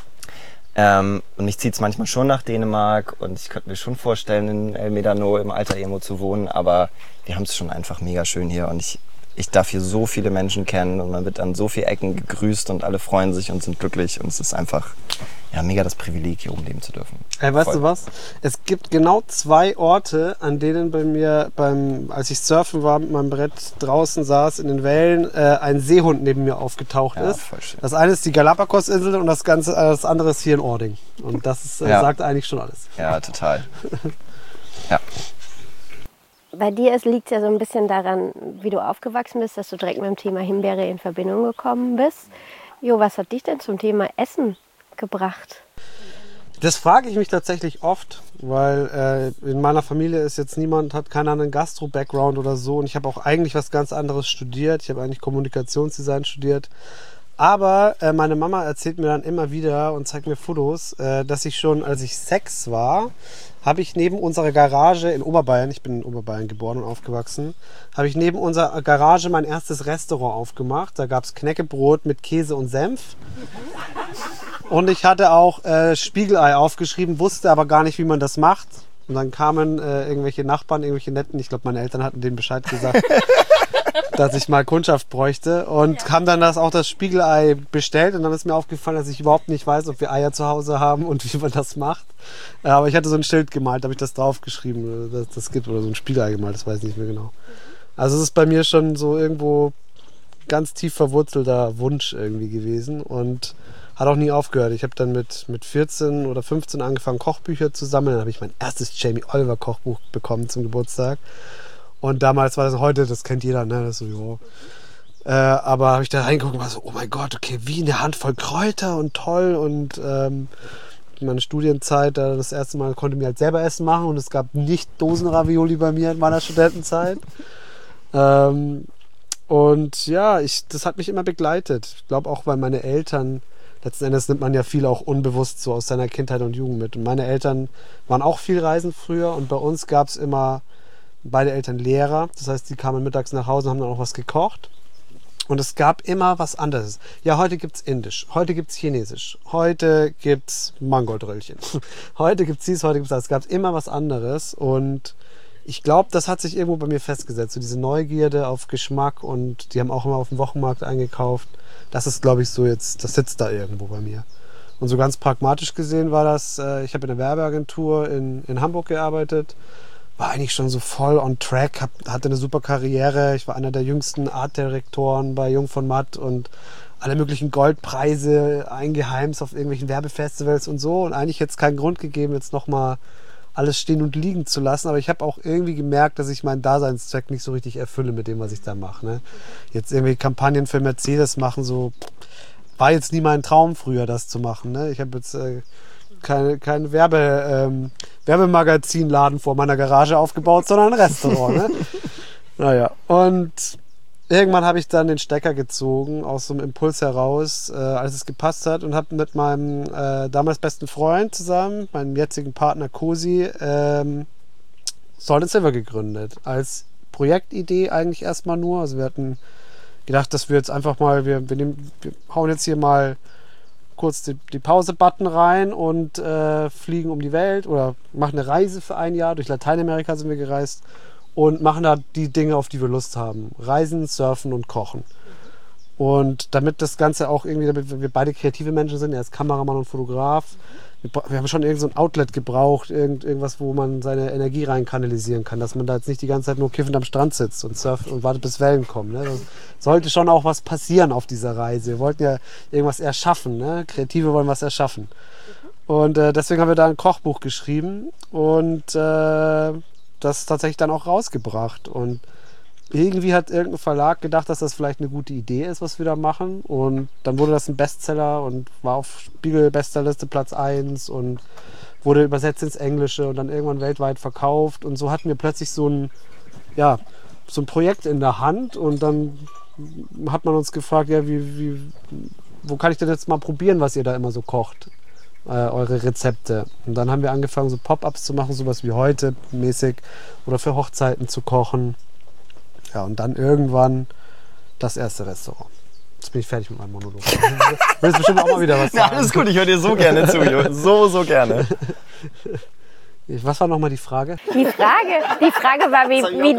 Und mich zieht es manchmal schon nach Dänemark und ich könnte mir schon vorstellen, in El Médano im Alter irgendwo zu wohnen, aber wir haben es schon einfach mega schön hier und ich darf hier so viele Menschen kennen und man wird an so vielen Ecken gegrüßt und alle freuen sich und sind glücklich und es ist einfach ja, mega das Privileg, hier oben leben zu dürfen. Hey, weißt du was? Es gibt genau 2 Orte, an denen bei mir, als ich surfen war, mit meinem Brett draußen saß in den Wellen, ein Seehund neben mir aufgetaucht ist. Voll schön. Das eine ist die Galapagos-Insel und das andere ist hier in Ording. Und das sagt eigentlich schon alles. Ja, total. Ja. Bei dir liegt es ja so ein bisschen daran, wie du aufgewachsen bist, dass du direkt mit dem Thema Himbeere in Verbindung gekommen bist. Jo, was hat dich denn zum Thema Essen gebracht? Das frage ich mich tatsächlich oft, weil in meiner Familie ist jetzt hat keiner einen Gastro-Background oder so und ich habe auch eigentlich was ganz anderes studiert. Ich habe eigentlich Kommunikationsdesign studiert. Aber meine Mama erzählt mir dann immer wieder und zeigt mir Fotos, dass ich schon, als ich 6 war, habe ich neben unserer Garage in Oberbayern, ich bin in Oberbayern geboren und aufgewachsen, habe ich neben unserer Garage mein erstes Restaurant aufgemacht. Da gab es Knäckebrot mit Käse und Senf. Und ich hatte auch Spiegelei aufgeschrieben, wusste aber gar nicht, wie man das macht. Und dann kamen irgendwelche Nachbarn, irgendwelche Netten, ich glaube, meine Eltern hatten denen Bescheid gesagt, dass ich mal Kundschaft bräuchte und haben dann das Spiegelei bestellt und dann ist mir aufgefallen, dass ich überhaupt nicht weiß, ob wir Eier zu Hause haben und wie man das macht. Aber ich hatte so ein Schild gemalt, da habe ich das draufgeschrieben, dass das gibt oder so ein Spiegelei gemalt, das weiß ich nicht mehr genau. Also es ist bei mir schon so irgendwo ganz tief verwurzelter Wunsch irgendwie gewesen und hat auch nie aufgehört. Ich habe dann mit 14 oder 15 angefangen, Kochbücher zu sammeln. Dann habe ich mein erstes Jamie Oliver Kochbuch bekommen zum Geburtstag. Und damals war das, heute, das kennt jeder, ne? Das ist so, ja. Aber habe ich da reingeguckt und war so, oh mein Gott, okay, wie eine Handvoll Kräuter und toll. Und meine Studienzeit, das erste Mal konnte ich mir halt selber Essen machen und es gab nicht Dosenravioli bei mir in meiner Studentenzeit. Und ja, das hat mich immer begleitet. Ich glaube auch, weil meine Eltern, letzten Endes nimmt man ja viel auch unbewusst so aus seiner Kindheit und Jugend mit. Und meine Eltern waren auch viel reisen früher und bei uns gab es immer beide Eltern Lehrer. Das heißt, die kamen mittags nach Hause und haben dann auch was gekocht. Und es gab immer was anderes. Ja, heute gibt's Indisch, heute gibt's Chinesisch, heute gibt's Mangoldröllchen. Heute gibt's dies, heute gibt's das. Es gab immer was anderes und ich glaube, das hat sich irgendwo bei mir festgesetzt. So diese Neugierde auf Geschmack und die haben auch immer auf dem Wochenmarkt eingekauft. Das ist, glaube ich, so jetzt, das sitzt da irgendwo bei mir. Und so ganz pragmatisch gesehen war das, ich habe in einer Werbeagentur in Hamburg gearbeitet, war eigentlich schon so voll on track, hatte eine super Karriere. Ich war einer der jüngsten Artdirektoren bei Jung von Matt und alle möglichen Goldpreise eingeheimst auf irgendwelchen Werbefestivals und so. Und eigentlich hätte es keinen Grund gegeben, jetzt nochmal alles stehen und liegen zu lassen. Aber ich habe auch irgendwie gemerkt, dass ich meinen Daseinszweck nicht so richtig erfülle mit dem, was ich da mache. Ne? Jetzt irgendwie Kampagnen für Mercedes machen, so war jetzt nie mein Traum früher, das zu machen. Ne? Ich habe jetzt kein Werbemagazinladen vor meiner Garage aufgebaut, sondern ein Restaurant. Ne? Naja, und irgendwann habe ich dann den Stecker gezogen, aus so einem Impuls heraus, als es gepasst hat und habe mit meinem damals besten Freund zusammen, meinem jetzigen Partner Cosi, Salt & Silver gegründet. Als Projektidee eigentlich erstmal nur. Also wir hatten gedacht, dass wir jetzt einfach mal, wir hauen jetzt hier mal kurz die Pause-Button rein und fliegen um die Welt oder machen eine Reise für ein Jahr. Durch Lateinamerika sind wir gereist und machen da die Dinge, auf die wir Lust haben. Reisen, surfen und kochen. Und damit das Ganze auch irgendwie, damit wir beide kreative Menschen sind, er ist Kameramann und Fotograf, wir haben schon irgend so ein Outlet gebraucht, irgendwas, wo man seine Energie rein kanalisieren kann, dass man da jetzt nicht die ganze Zeit nur kiffend am Strand sitzt und surft und wartet, bis Wellen kommen. Ne? Das sollte schon auch was passieren auf dieser Reise. Wir wollten ja irgendwas erschaffen, ne? Kreative wollen was erschaffen. Und deswegen haben wir da ein Kochbuch geschrieben und das tatsächlich dann auch rausgebracht. Und irgendwie hat irgendein Verlag gedacht, dass das vielleicht eine gute Idee ist, was wir da machen. Und dann wurde das ein Bestseller und war auf Spiegel-Bestsellerliste Platz 1 und wurde übersetzt ins Englische und dann irgendwann weltweit verkauft. Und so hatten wir plötzlich so ein Projekt in der Hand. Und dann hat man uns gefragt, ja, wo kann ich denn jetzt mal probieren, was ihr da immer so kocht? Eure Rezepte. Und dann haben wir angefangen, so Pop-ups zu machen, sowas wie heute mäßig oder für Hochzeiten zu kochen. Ja, und dann irgendwann das erste Restaurant. Jetzt bin ich fertig mit meinem Monolog. Du willst bestimmt auch mal wieder was sagen. Ja, alles gut, ich höre dir so gerne zu, Jo. So gerne. Was war nochmal die Frage? Die Frage war,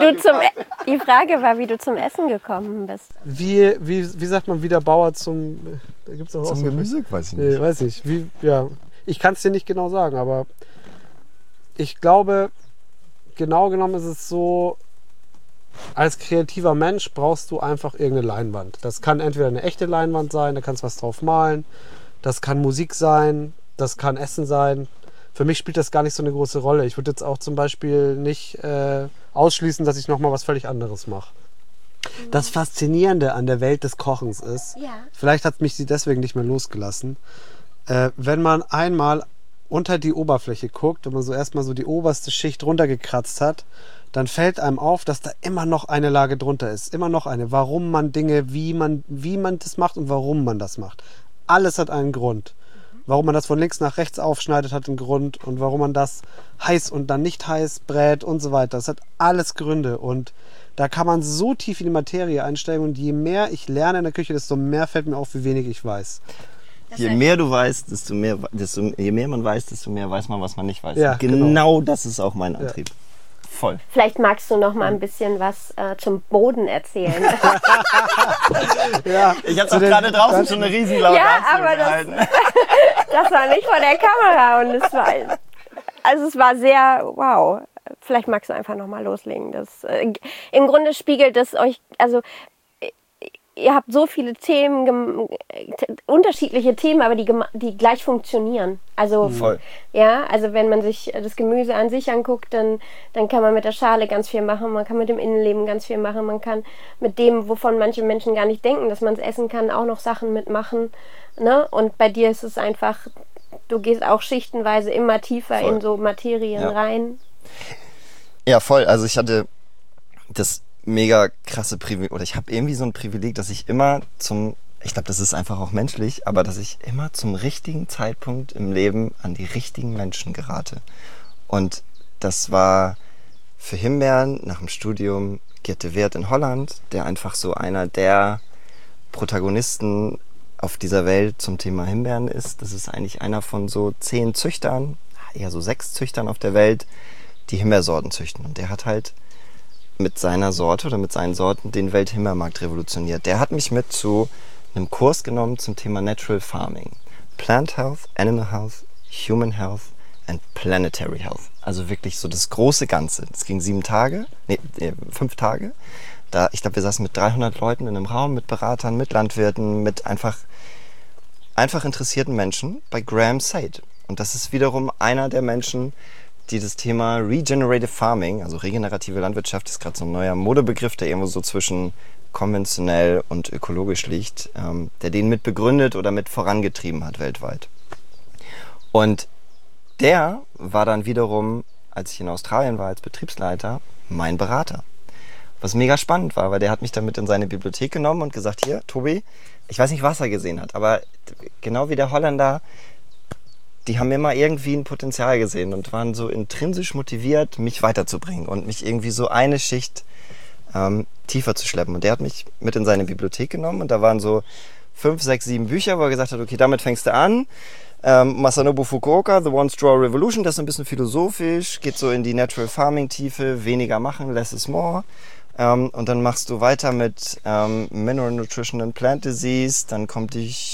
wie du zum Essen gekommen bist. Wie sagt man, wie der Bauer zum... Da gibt's doch auch Zum so Gemüse? Weiß ich nicht. Nee, weiß ich. Ich kann es dir nicht genau sagen, aber ich glaube, genau genommen ist es so, als kreativer Mensch brauchst du einfach irgendeine Leinwand. Das kann entweder eine echte Leinwand sein, da kannst du was drauf malen, das kann Musik sein, das kann Essen sein. Für mich spielt das gar nicht so eine große Rolle. Ich würde jetzt auch zum Beispiel nicht ausschließen, dass ich nochmal was völlig anderes mache. Das Faszinierende an der Welt des Kochens ist, vielleicht hat mich sie deswegen nicht mehr losgelassen, wenn man einmal unter die Oberfläche guckt, wenn man so erstmal so die oberste Schicht runtergekratzt hat, dann fällt einem auf, dass da immer noch eine Lage drunter ist. Immer noch eine. Warum man Dinge, wie man das macht und warum man das macht. Alles hat einen Grund. Warum man das von links nach rechts aufschneidet, hat einen Grund. Und warum man das heiß und dann nicht heiß brät und so weiter. Das hat alles Gründe. Und da kann man so tief in die Materie einsteigen. Und je mehr ich lerne in der Küche, desto mehr fällt mir auf, wie wenig ich weiß. Je mehr du weißt, je mehr man weiß, desto mehr weiß man, was man nicht weiß. Ja, genau das ist auch mein Antrieb. Voll. Vielleicht magst du noch mal ein bisschen was zum Boden erzählen. Ja, ich habe doch gerade draußen schon eine riesenlaute Ja, aber das war nicht vor der Kamera und es war sehr, wow. Vielleicht magst du einfach noch mal loslegen. Im Grunde spiegelt es euch, also ihr habt so viele Themen, unterschiedliche Themen, aber die gleich funktionieren. Also, voll. Ja, also wenn man sich das Gemüse an sich anguckt, dann kann man mit der Schale ganz viel machen, man kann mit dem Innenleben ganz viel machen, man kann mit dem, wovon manche Menschen gar nicht denken, dass man es essen kann, auch noch Sachen mitmachen. Ne? Und bei dir ist es einfach, du gehst auch schichtenweise immer tiefer in so Materien rein. Ja, voll. Also ich hatte das mega krasse Privileg, oder ich habe irgendwie so ein Privileg, dass ich immer ich glaube, das ist einfach auch menschlich, aber dass ich immer zum richtigen Zeitpunkt im Leben an die richtigen Menschen gerate. Und das war für Himbeeren nach dem Studium Geert de Weert in Holland, der einfach so einer der Protagonisten auf dieser Welt zum Thema Himbeeren ist. Das ist eigentlich einer von so 10 Züchtern, eher so 6 Züchtern auf der Welt, die Himbeersorten züchten. Und der hat halt mit seiner Sorte oder mit seinen Sorten den Welthimbeermarkt revolutioniert. Der hat mich mit zu einem Kurs genommen zum Thema Natural Farming. Plant Health, Animal Health, Human Health and Planetary Health. Also wirklich so das große Ganze. Es ging 5 Tage. Ich glaube, wir saßen mit 300 Leuten in einem Raum, mit Beratern, mit Landwirten, mit einfach interessierten Menschen bei Graham Said. Und das ist wiederum einer der Menschen, die das Thema Regenerative Farming, also regenerative Landwirtschaft, ist gerade so ein neuer Modebegriff, der irgendwo so zwischen konventionell und ökologisch liegt, der den mit begründet oder mit vorangetrieben hat weltweit. Und der war dann wiederum, als ich in Australien war als Betriebsleiter, mein Berater. Was mega spannend war, weil der hat mich dann mit in seine Bibliothek genommen und gesagt, hier, Tobi, ich weiß nicht, was er gesehen hat, aber genau wie der Holländer, die haben immer irgendwie ein Potenzial gesehen und waren so intrinsisch motiviert, mich weiterzubringen und mich irgendwie so eine Schicht tiefer zu schleppen. Und der hat mich mit in seine Bibliothek genommen und da waren so 5, 6, 7 Bücher, wo er gesagt hat, okay, damit fängst du an. Masanobu Fukuoka, The One Straw Revolution, das ist ein bisschen philosophisch, geht so in die Natural Farming Tiefe, weniger machen, less is more. Und dann machst du weiter mit Mineral Nutrition and Plant Disease, dann kommt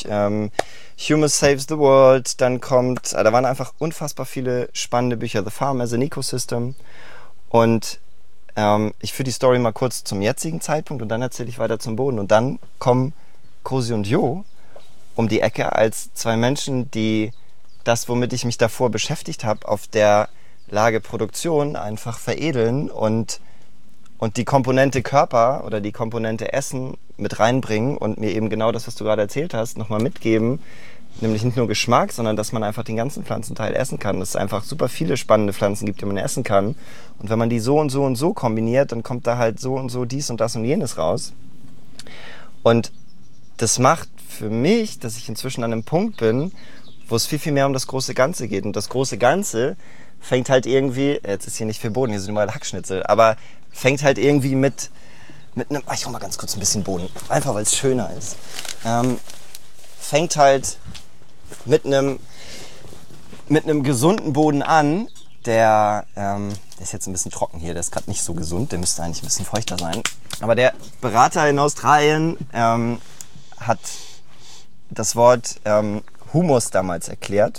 Humus Saves the World, dann da waren einfach unfassbar viele spannende Bücher. The Farm as an Ecosystem. Und ich führe die Story mal kurz zum jetzigen Zeitpunkt und dann erzähle ich weiter zum Boden. Und dann kommen Cosi und Jo um die Ecke als zwei Menschen, die das, womit ich mich davor beschäftigt habe, auf der Lage Produktion einfach veredeln und die Komponente Körper oder die Komponente Essen mit reinbringen und mir eben genau das, was du gerade erzählt hast, nochmal mitgeben. Nämlich nicht nur Geschmack, sondern dass man einfach den ganzen Pflanzenteil essen kann. Dass es einfach super viele spannende Pflanzen gibt, die man essen kann. Und wenn man die so und so und so kombiniert, dann kommt da halt so und so dies und das und jenes raus. Und das macht für mich, dass ich inzwischen an einem Punkt bin, wo es viel, viel mehr um das große Ganze geht. Und das große Ganze fängt halt irgendwie, jetzt ist hier nicht viel Boden, hier sind überall Hackschnitzel, aber fängt halt irgendwie mit einem, ich hol mal ganz kurz ein bisschen Boden, einfach weil es schöner ist. Fängt halt mit einem gesunden Boden an, der ist jetzt ein bisschen trocken hier, der ist gerade nicht so gesund, der müsste eigentlich ein bisschen feuchter sein. Aber der Berater in Australien hat das Wort Humus damals erklärt.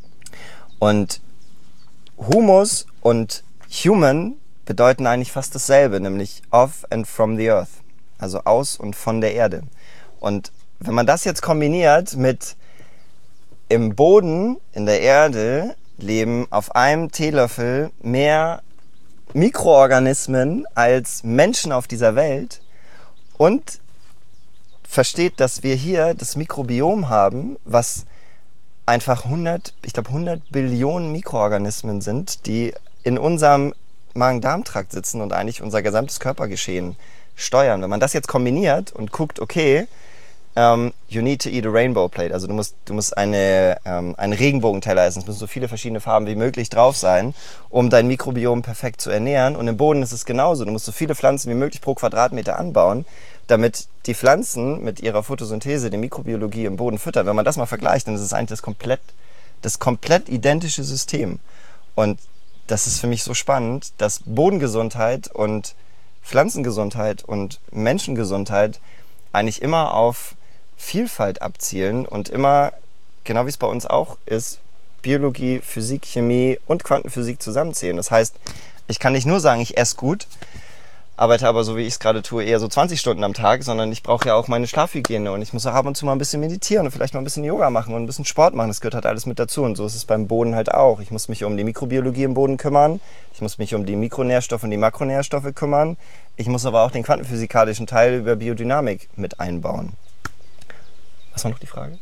Und Humus und Human bedeuten eigentlich fast dasselbe, nämlich off and from the earth, also aus und von der Erde. Und wenn man das jetzt kombiniert mit im Boden, in der Erde, leben auf einem Teelöffel mehr Mikroorganismen als Menschen auf dieser Welt und versteht, dass wir hier das Mikrobiom haben, was einfach 100 Billionen Mikroorganismen sind, die in unserem Magen-Darm-Trakt sitzen und eigentlich unser gesamtes Körpergeschehen steuern. Wenn man das jetzt kombiniert und guckt, okay, you need to eat a rainbow plate. Also du musst einen Regenbogenteller essen. Es müssen so viele verschiedene Farben wie möglich drauf sein, um dein Mikrobiom perfekt zu ernähren. Und im Boden ist es genauso. Du musst so viele Pflanzen wie möglich pro Quadratmeter anbauen, damit die Pflanzen mit ihrer Photosynthese die Mikrobiologie im Boden füttern. Wenn man das mal vergleicht, dann ist es eigentlich das komplett identische System. Und das ist für mich so spannend, dass Bodengesundheit und Pflanzengesundheit und Menschengesundheit eigentlich immer auf Vielfalt abzielen und immer, genau wie es bei uns auch ist, Biologie, Physik, Chemie und Quantenphysik zusammenzählen. Das heißt, ich kann nicht nur sagen, ich esse gut, arbeite aber so, wie ich es gerade tue, eher so 20 Stunden am Tag, sondern ich brauche ja auch meine Schlafhygiene und ich muss auch ab und zu mal ein bisschen meditieren und vielleicht mal ein bisschen Yoga machen und ein bisschen Sport machen. Das gehört halt alles mit dazu und so ist es beim Boden halt auch. Ich muss mich um die Mikrobiologie im Boden kümmern, ich muss mich um die Mikronährstoffe und die Makronährstoffe kümmern, ich muss aber auch den quantenphysikalischen Teil über Biodynamik mit einbauen. Was war noch die Frage?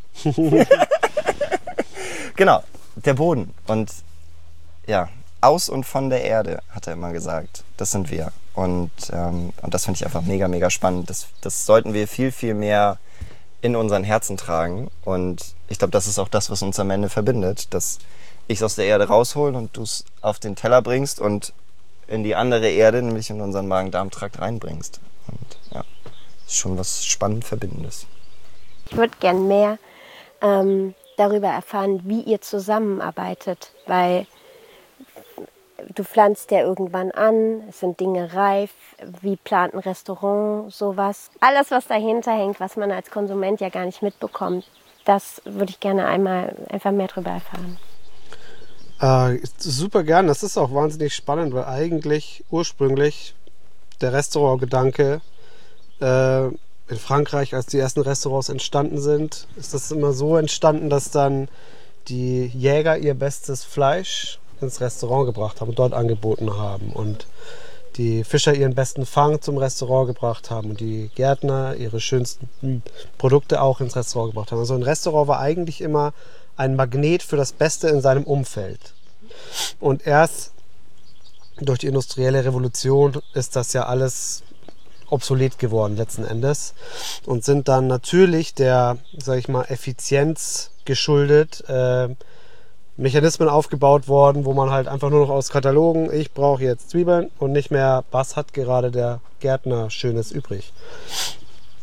Genau, der Boden und ja, aus und von der Erde, hat er immer gesagt. Das sind wir. Und das finde ich einfach mega, mega spannend. Das sollten wir viel, viel mehr in unseren Herzen tragen. Und ich glaube, das ist auch das, was uns am Ende verbindet. Dass ich es aus der Erde raushole und du es auf den Teller bringst und in die andere Erde, nämlich in unseren Magen-Darm-Trakt reinbringst. Und ja, ist schon was spannend Verbindendes. Ich würde gern mehr darüber erfahren, wie ihr zusammenarbeitet, weil du pflanzt ja irgendwann an, es sind Dinge reif, wie plant ein Restaurant, sowas. Alles, was dahinter hängt, was man als Konsument ja gar nicht mitbekommt, das würde ich gerne einfach mehr darüber erfahren. Super gern, das ist auch wahnsinnig spannend, weil eigentlich ursprünglich der Restaurantgedanke in Frankreich, als die ersten Restaurants entstanden sind, ist das immer so entstanden, dass dann die Jäger ihr bestes Fleisch ins Restaurant gebracht haben und dort angeboten haben und die Fischer ihren besten Fang zum Restaurant gebracht haben und die Gärtner ihre schönsten Produkte auch ins Restaurant gebracht haben. Also ein Restaurant war eigentlich immer ein Magnet für das Beste in seinem Umfeld. Und erst durch die industrielle Revolution ist das ja alles obsolet geworden letzten Endes und sind dann natürlich der, sag ich mal, Effizienz geschuldet Mechanismen aufgebaut worden, wo man halt einfach nur noch aus Katalogen, ich brauche jetzt Zwiebeln und nicht mehr, was hat gerade der Gärtner Schönes übrig.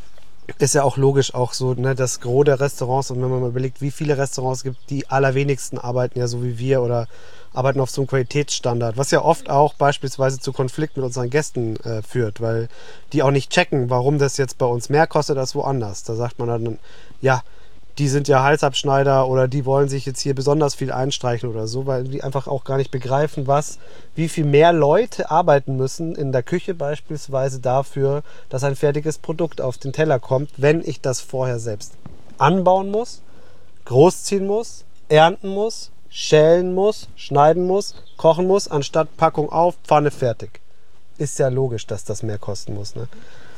ist ja auch logisch auch so, ne, das Gros der Restaurants, und wenn man mal überlegt, wie viele Restaurants es gibt, die allerwenigsten arbeiten ja so wie wir oder arbeiten auf so einem Qualitätsstandard, was ja oft auch beispielsweise zu Konflikt mit unseren Gästen führt, weil die auch nicht checken, warum das jetzt bei uns mehr kostet als woanders. Da sagt man dann, ja, die sind ja Halsabschneider oder die wollen sich jetzt hier besonders viel einstreichen oder so, weil die einfach auch gar nicht begreifen, wie viel mehr Leute arbeiten müssen in der Küche beispielsweise dafür, dass ein fertiges Produkt auf den Teller kommt, wenn ich das vorher selbst anbauen muss, großziehen muss, ernten muss, schälen muss, schneiden muss, kochen muss, anstatt Packung auf, Pfanne fertig. Ist ja logisch, dass das mehr kosten muss. Ne?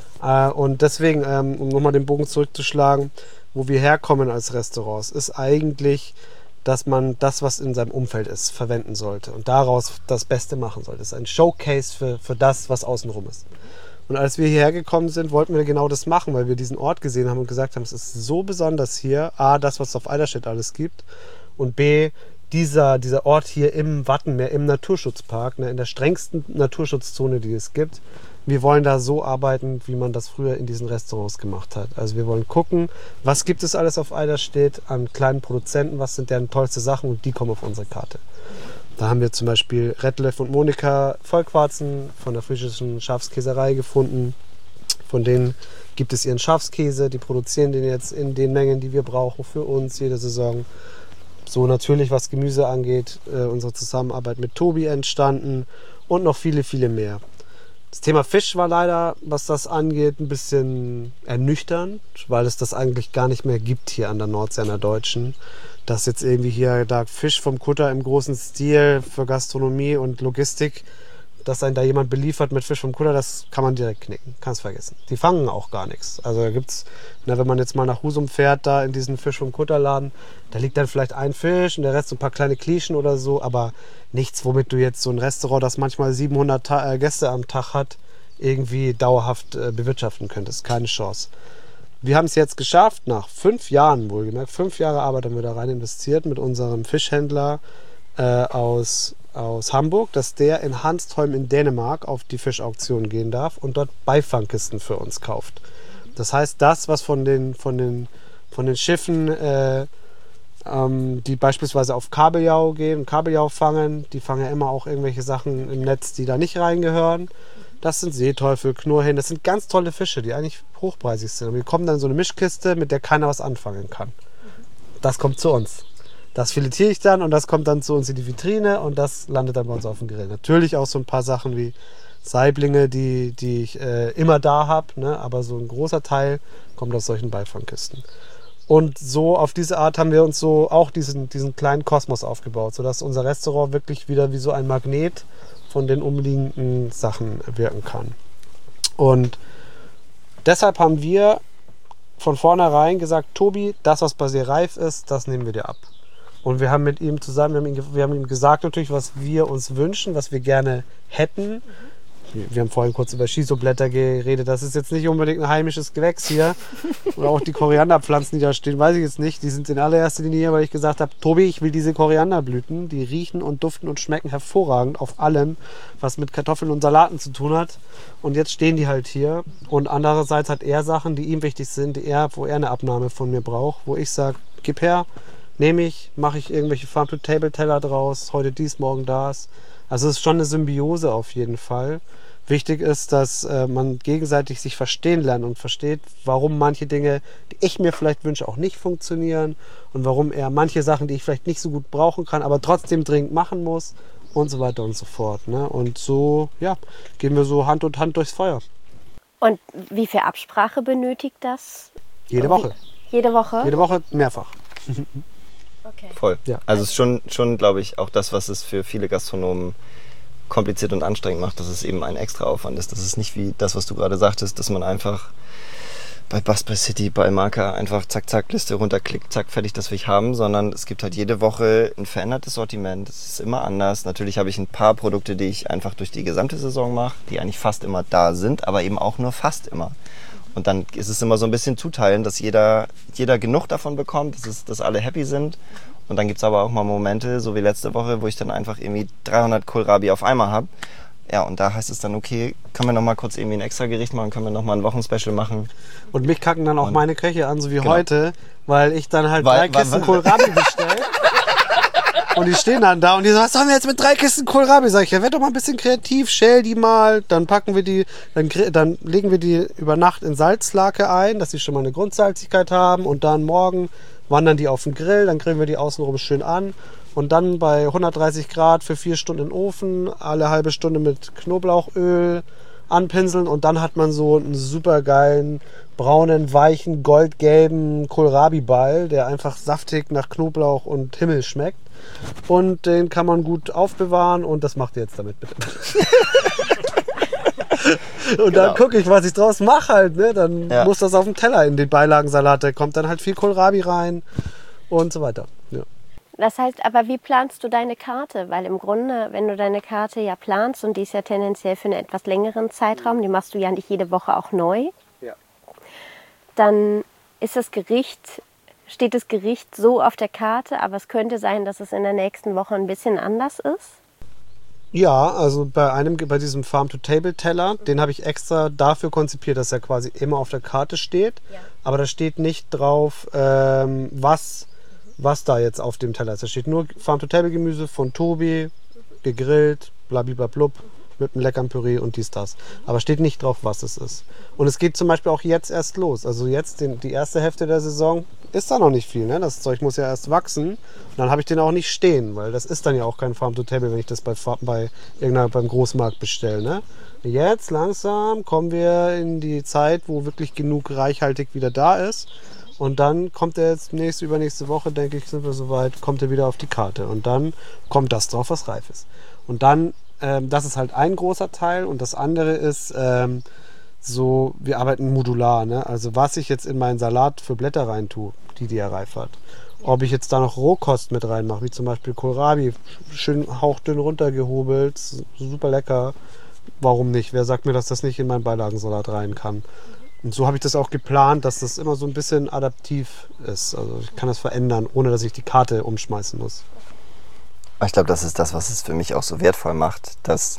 Und deswegen, um nochmal den Bogen zurückzuschlagen, wo wir herkommen als Restaurants, ist eigentlich, dass man das, was in seinem Umfeld ist, verwenden sollte und daraus das Beste machen sollte. Es ist ein Showcase für das, was außenrum ist. Und als wir hierher gekommen sind, wollten wir genau das machen, weil wir diesen Ort gesehen haben und gesagt haben, es ist so besonders hier, A, das, was es auf Eiderstedt alles gibt, und B, dieser Ort hier im Wattenmeer, im Naturschutzpark, ne, in der strengsten Naturschutzzone, die es gibt. Wir wollen da so arbeiten, wie man das früher in diesen Restaurants gemacht hat. Also wir wollen gucken, was gibt es alles auf Eiderstedt an kleinen Produzenten, was sind deren tollste Sachen, und die kommen auf unsere Karte. Da haben wir zum Beispiel Redlev und Monika Vollquarzen von der friesischen Schafskäserei gefunden. Von denen gibt es ihren Schafskäse, die produzieren den jetzt in den Mengen, die wir brauchen für uns jede Saison. So natürlich, was Gemüse angeht, unsere Zusammenarbeit mit Tobi entstanden und noch viele, viele mehr. Das Thema Fisch war leider, was das angeht, ein bisschen ernüchternd, weil es das eigentlich gar nicht mehr gibt hier an der Nordsee, an der Deutschen. Dass jetzt irgendwie hier da Fisch vom Kutter im großen Stil für Gastronomie und Logistik, dass einen da jemand beliefert mit Fisch vom Kutter, das kann man direkt knicken, kannst vergessen. Die fangen auch gar nichts. Also da gibt's, wenn man jetzt mal nach Husum fährt, da in diesen Fisch vom Kutter Laden, da liegt dann vielleicht ein Fisch und der Rest so ein paar kleine Klischen oder so, aber nichts, womit du jetzt so ein Restaurant, das manchmal 700 Gäste am Tag hat, irgendwie dauerhaft bewirtschaften könntest. Keine Chance. Wir haben es jetzt geschafft, nach 5 Jahren wohlgemerkt, 5 Jahre Arbeit haben wir da rein investiert mit unserem Fischhändler aus Hamburg, dass der in Hanstholm in Dänemark auf die Fischauktion gehen darf und dort Beifangkisten für uns kauft. Das heißt, das, was von den Schiffen, die beispielsweise auf Kabeljau gehen und Kabeljau fangen, die fangen ja immer auch irgendwelche Sachen im Netz, die da nicht reingehören. Das sind Seeteufel, Knurrhähne, das sind ganz tolle Fische, die eigentlich hochpreisig sind. Und wir kommen dann in so eine Mischkiste, mit der keiner was anfangen kann. Das kommt zu uns. Das filetiere ich dann und das kommt dann zu uns in die Vitrine und das landet dann bei uns auf dem Grill. Natürlich auch so ein paar Sachen wie Saiblinge, die ich immer da habe, ne? Aber so ein großer Teil kommt aus solchen Beifangkisten. Und so auf diese Art haben wir uns so auch diesen kleinen Kosmos aufgebaut, sodass unser Restaurant wirklich wieder wie so ein Magnet von den umliegenden Sachen wirken kann. Und deshalb haben wir von vornherein gesagt, Tobi, das, was bei dir reif ist, das nehmen wir dir ab. Und wir haben mit ihm zusammen, wir haben ihm gesagt natürlich, was wir uns wünschen, was wir gerne hätten. Wir haben vorhin kurz über Shiso-Blätter geredet. Das ist jetzt nicht unbedingt ein heimisches Gewächs hier. Oder auch die Korianderpflanzen, die da stehen, weiß ich jetzt nicht. Die sind in allererster Linie hier, weil ich gesagt habe, Tobi, ich will diese Korianderblüten. Die riechen und duften und schmecken hervorragend auf allem, was mit Kartoffeln und Salaten zu tun hat. Und jetzt stehen die halt hier. Und andererseits hat er Sachen, die ihm wichtig sind, wo er eine Abnahme von mir braucht. Wo ich sage, gib her, nehme ich, mache ich irgendwelche Farm-to-Table-Teller draus. Heute dies, morgen das. Also es ist schon eine Symbiose auf jeden Fall. Wichtig ist, dass man gegenseitig sich verstehen lernt und versteht, warum manche Dinge, die ich mir vielleicht wünsche, auch nicht funktionieren und warum er manche Sachen, die ich vielleicht nicht so gut brauchen kann, aber trotzdem dringend machen muss und so weiter und so fort. Ne? Und so gehen wir so Hand in Hand durchs Feuer. Und wie viel Absprache benötigt das? Jede Woche. Jede Woche? Jede Woche mehrfach. Okay. Voll. Ja. Also es ist schon, glaube ich, auch das, was es für viele Gastronomen kompliziert und anstrengend macht, dass es eben ein Extraaufwand ist. Das ist nicht wie das, was du gerade sagtest, dass man einfach bei Buzz, bei City, bei Marca einfach zack, zack, Liste runterklickt, zack, fertig, das will ich haben, sondern es gibt halt jede Woche ein verändertes Sortiment. Es ist immer anders. Natürlich habe ich ein paar Produkte, die ich einfach durch die gesamte Saison mache, die eigentlich fast immer da sind, aber eben auch nur fast immer. Und dann ist es immer so ein bisschen zuteilen, dass jeder genug davon bekommt, dass alle happy sind. Und dann gibt es aber auch mal Momente, so wie letzte Woche, wo ich dann einfach irgendwie 300 Kohlrabi auf einmal habe. Ja, und da heißt es dann, okay, können wir noch mal kurz irgendwie ein extra Gericht machen, können wir noch mal ein Wochenspecial machen. Und mich kacken dann auch meine Köche an, so wie genau. heute, weil ich dann halt 3 Kisten Kohlrabi bestelle. Und die stehen dann da und die sagen, was sollen wir jetzt mit 3 Kisten Kohlrabi? Sag ich, ja, werd doch mal ein bisschen kreativ, schäl die mal, dann packen wir die, dann legen wir die über Nacht in Salzlake ein, dass sie schon mal eine Grundsalzigkeit haben und dann morgen wandern die auf den Grill, dann grillen wir die außenrum schön an und dann bei 130 Grad für 4 Stunden in den Ofen, alle halbe Stunde mit Knoblauchöl anpinseln und dann hat man so einen super geilen, braunen, weichen, goldgelben Kohlrabi-Ball, der einfach saftig nach Knoblauch und Himmel schmeckt. Und den kann man gut aufbewahren und das macht ihr jetzt damit bitte. Und dann gucke ich, was ich draus mache halt. Ne? Dann muss das auf dem Teller in den Beilagensalat. Da kommt dann halt viel Kohlrabi rein und so weiter. Ja. Das heißt, aber wie planst du deine Karte? Weil im Grunde, wenn du deine Karte ja planst und die ist ja tendenziell für einen etwas längeren Zeitraum, die machst du ja nicht jede Woche auch neu, dann ist steht das Gericht so auf der Karte, aber es könnte sein, dass es in der nächsten Woche ein bisschen anders ist? Ja, also bei diesem Farm-to-Table-Teller, den habe ich extra dafür konzipiert, dass er quasi immer auf der Karte steht. Ja. Aber da steht nicht drauf, was da jetzt auf dem Teller ist. Da steht nur Farm-to-Table-Gemüse von Tobi, gegrillt, blablablub, mit einem leckeren Püree und dies, das. Aber steht nicht drauf, was es ist. Und es geht zum Beispiel auch jetzt erst los. Also jetzt, die erste Hälfte der Saison, ist da noch nicht viel. Ne? Das Zeug muss ja erst wachsen. Und dann habe ich den auch nicht stehen, weil das ist dann ja auch kein Farm-to-Table, wenn ich das beim Großmarkt bestelle. Ne? Jetzt langsam kommen wir in die Zeit, wo wirklich genug reichhaltig wieder da ist. Und dann kommt er jetzt übernächste Woche, denke ich, sind wir soweit, kommt er wieder auf die Karte. Und dann kommt das drauf, was reif ist. Und dann, das ist halt ein großer Teil. Und das andere ist, wir arbeiten modular. Ne? Also was ich jetzt in meinen Salat für Blätter rein tue, die er reif hat. Ob ich jetzt da noch Rohkost mit reinmache, wie zum Beispiel Kohlrabi, schön hauchdünn runtergehobelt, super lecker. Warum nicht? Wer sagt mir, dass das nicht in meinen Beilagensalat rein kann? Und so habe ich das auch geplant, dass das immer so ein bisschen adaptiv ist. Also ich kann das verändern, ohne dass ich die Karte umschmeißen muss. Ich glaube, das ist das, was es für mich auch so wertvoll macht, dass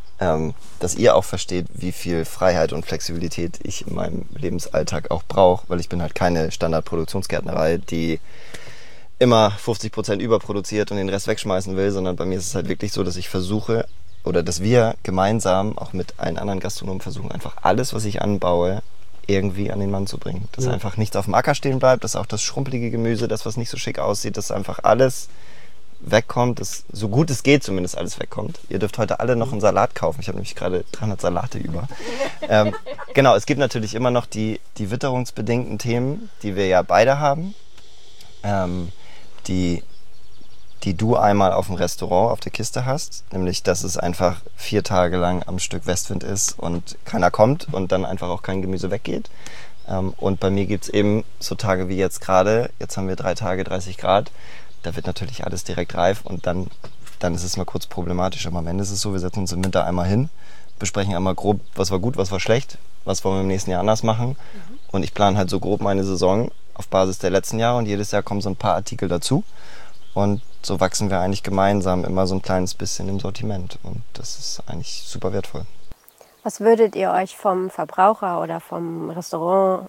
ihr auch versteht, wie viel Freiheit und Flexibilität ich in meinem Lebensalltag auch brauche, weil ich bin halt keine Standardproduktionsgärtnerei, die immer 50% überproduziert und den Rest wegschmeißen will, sondern bei mir ist es halt wirklich so, dass ich versuche, oder dass wir gemeinsam auch mit allen anderen Gastronomen versuchen, einfach alles, was ich anbaue, irgendwie an den Mann zu bringen. Dass einfach nichts auf dem Acker stehen bleibt, dass auch das schrumpelige Gemüse, das, was nicht so schick aussieht, dass einfach alles wegkommt, dass so gut es geht zumindest alles wegkommt. Ihr dürft heute alle noch einen Salat kaufen. Ich habe nämlich gerade 300 Salate über. Genau, es gibt natürlich immer noch die witterungsbedingten Themen, die wir ja beide haben, die du einmal auf dem Restaurant auf der Kiste hast, nämlich dass es einfach 4 Tage lang am Stück Westwind ist und keiner kommt und dann einfach auch kein Gemüse weggeht. Und bei mir gibt es eben so Tage wie jetzt gerade, jetzt haben wir 3 Tage 30 Grad, da wird natürlich alles direkt reif und dann ist es mal kurz problematisch. Aber am Ende ist es so, wir setzen uns im Winter einmal hin, besprechen einmal grob, was war gut, was war schlecht, was wollen wir im nächsten Jahr anders machen. Und ich plane halt so grob meine Saison auf Basis der letzten Jahre und jedes Jahr kommen so ein paar Artikel dazu. Und so wachsen wir eigentlich gemeinsam immer so ein kleines bisschen im Sortiment. Und das ist eigentlich super wertvoll. Was würdet ihr euch vom Verbraucher oder vom Restaurant,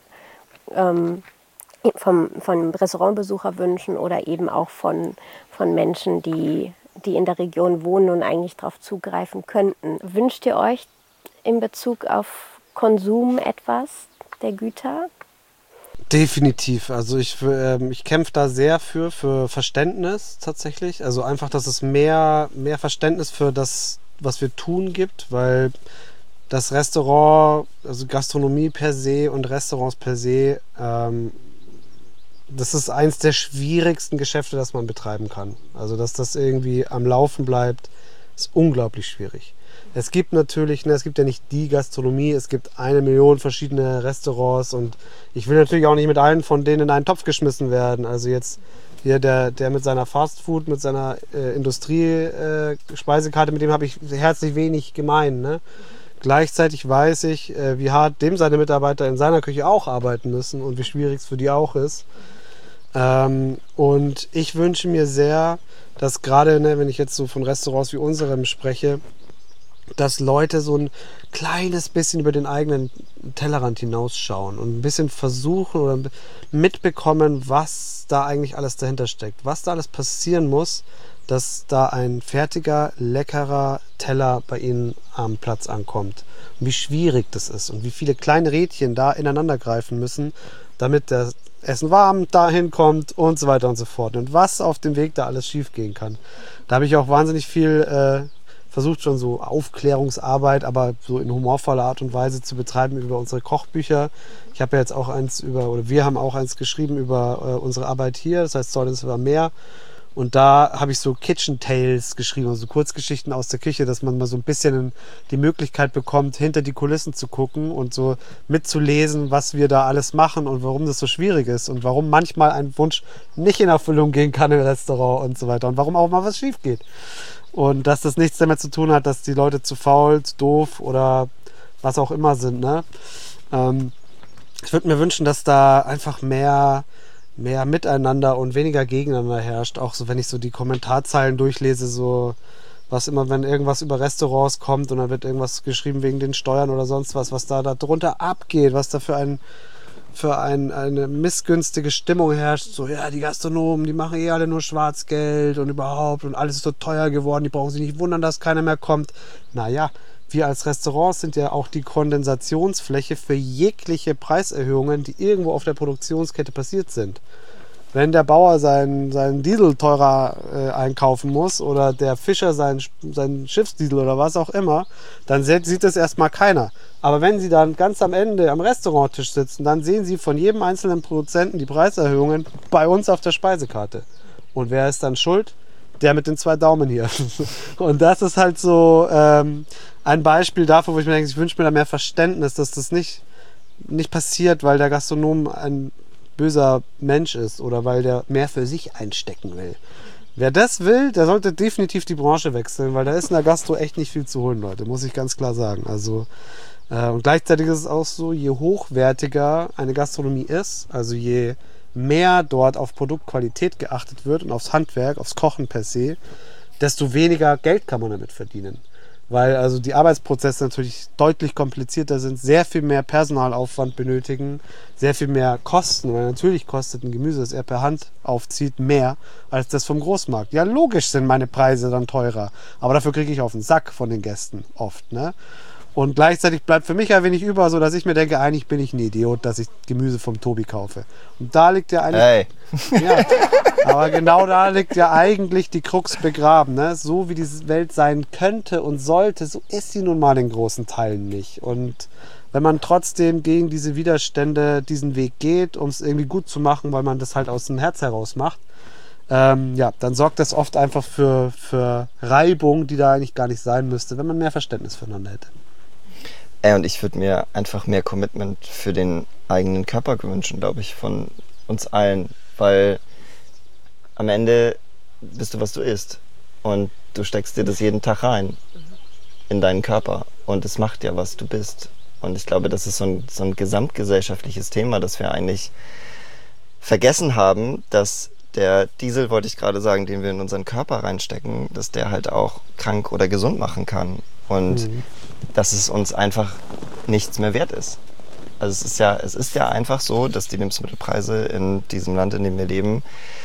vom Restaurantbesucher wünschen oder eben auch von Menschen, die in der Region wohnen und eigentlich darauf zugreifen könnten? Wünscht ihr euch in Bezug auf Konsum etwas der Güter? Definitiv. Also ich kämpfe da sehr für Verständnis tatsächlich. Also einfach, dass es mehr Verständnis für das, was wir tun gibt, weil das Restaurant, also Gastronomie per se und Restaurants per se, das ist eins der schwierigsten Geschäfte, das man betreiben kann. Also dass das irgendwie am Laufen bleibt, ist unglaublich schwierig. Es gibt natürlich, es gibt ja nicht die Gastronomie, es gibt 1 Million verschiedene Restaurants und ich will natürlich auch nicht mit allen von denen in einen Topf geschmissen werden. Also jetzt hier der mit seiner Fastfood, mit seiner Industrie-Speisekarte, mit dem habe ich herzlich wenig gemein. Ne? Gleichzeitig weiß ich, wie hart dem seine Mitarbeiter in seiner Küche auch arbeiten müssen und wie schwierig es für die auch ist. Und ich wünsche mir sehr, dass gerade, wenn ich jetzt so von Restaurants wie unserem spreche, dass Leute so ein kleines bisschen über den eigenen Tellerrand hinausschauen und ein bisschen versuchen oder mitbekommen, was da eigentlich alles dahinter steckt, was da alles passieren muss, dass da ein fertiger, leckerer Teller bei ihnen am Platz ankommt. Und wie schwierig das ist und wie viele kleine Rädchen da ineinander greifen müssen, damit das Essen warm dahin kommt und so weiter und so fort. Und was auf dem Weg da alles schief gehen kann. Da habe ich auch wahnsinnig viel versucht, schon so Aufklärungsarbeit, aber so in humorvoller Art und Weise zu betreiben über unsere Kochbücher. Ich habe ja jetzt auch wir haben auch eins geschrieben über unsere Arbeit hier, das heißt Säulen über Meer. Und da habe ich so Kitchen Tales geschrieben, also Kurzgeschichten aus der Küche, dass man mal so ein bisschen die Möglichkeit bekommt, hinter die Kulissen zu gucken und so mitzulesen, was wir da alles machen und warum das so schwierig ist und warum manchmal ein Wunsch nicht in Erfüllung gehen kann im Restaurant und so weiter und warum auch mal was schief geht. Und dass das nichts damit zu tun hat, dass die Leute zu faul, zu doof oder was auch immer sind. Ne? Ich würde mir wünschen, dass da einfach mehr Miteinander und weniger Gegeneinander herrscht. Auch so, wenn ich so die Kommentarzeilen durchlese, so was immer, wenn irgendwas über Restaurants kommt und dann wird irgendwas geschrieben wegen den Steuern oder sonst was da drunter abgeht, was da für eine missgünstige Stimmung herrscht. So, ja, die Gastronomen, die machen eh alle nur Schwarzgeld und überhaupt und alles ist so teuer geworden, die brauchen sich nicht wundern, dass keiner mehr kommt. Naja, wir als Restaurants sind ja auch die Kondensationsfläche für jegliche Preiserhöhungen, die irgendwo auf der Produktionskette passiert sind. Wenn der Bauer seinen Diesel teurer einkaufen muss oder der Fischer seinen Schiffsdiesel oder was auch immer, dann sieht das erstmal keiner. Aber wenn Sie dann ganz am Ende am Restauranttisch sitzen, dann sehen Sie von jedem einzelnen Produzenten die Preiserhöhungen bei uns auf der Speisekarte. Und wer ist dann schuld? Der mit den 2 Daumen hier. Und das ist halt so ein Beispiel dafür, wo ich mir denke, ich wünsche mir da mehr Verständnis, dass das nicht passiert, weil der Gastronom ein böser Mensch ist oder weil der mehr für sich einstecken will. Wer das will, der sollte definitiv die Branche wechseln, weil da ist in der Gastro echt nicht viel zu holen, Leute, muss ich ganz klar sagen. Also und gleichzeitig ist es auch so, je hochwertiger eine Gastronomie ist, also je mehr dort auf Produktqualität geachtet wird und aufs Handwerk, aufs Kochen per se, desto weniger Geld kann man damit verdienen. Weil also die Arbeitsprozesse natürlich deutlich komplizierter sind, sehr viel mehr Personalaufwand benötigen, sehr viel mehr kosten, weil natürlich kostet ein Gemüse, das er per Hand aufzieht, mehr als das vom Großmarkt. Ja, logisch sind meine Preise dann teurer, aber dafür kriege ich auf den Sack von den Gästen oft, ne? Und gleichzeitig bleibt für mich ein wenig über, so dass ich mir denke, eigentlich bin ich ein Idiot, dass ich Gemüse vom Tobi kaufe. Und da liegt ja eigentlich... Hey. Ja, aber genau da liegt ja eigentlich die Krux begraben. Ne? So wie diese Welt sein könnte und sollte, so ist sie nun mal in großen Teilen nicht. Und wenn man trotzdem gegen diese Widerstände diesen Weg geht, um es irgendwie gut zu machen, weil man das halt aus dem Herz heraus macht, dann sorgt das oft einfach für Reibung, die da eigentlich gar nicht sein müsste, wenn man mehr Verständnis füreinander hätte. Und ich würde mir einfach mehr Commitment für den eigenen Körper wünschen, glaube ich, von uns allen. Weil am Ende bist du, was du isst. Und du steckst dir das jeden Tag rein in deinen Körper. Und es macht ja, was du bist. Und ich glaube, das ist so ein gesamtgesellschaftliches Thema, das wir eigentlich vergessen haben, dass der Diesel, wollte ich gerade sagen, den wir in unseren Körper reinstecken, dass der halt auch krank oder gesund machen kann. Und dass es uns einfach nichts mehr wert ist. Also es ist ja einfach so, dass die Lebensmittelpreise in diesem Land, in dem wir leben,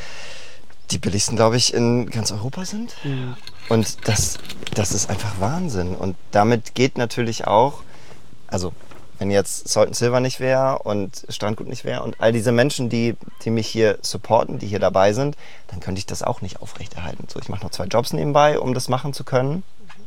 die billigsten, glaube ich, in ganz Europa sind. Mhm. Und das ist einfach Wahnsinn. Und damit geht natürlich auch, also wenn jetzt Salt & Silver nicht wäre und Strandgut nicht wäre und all diese Menschen, die mich hier supporten, die hier dabei sind, dann könnte ich das auch nicht aufrechterhalten. So, ich mache noch 2 Jobs nebenbei, um das machen zu können.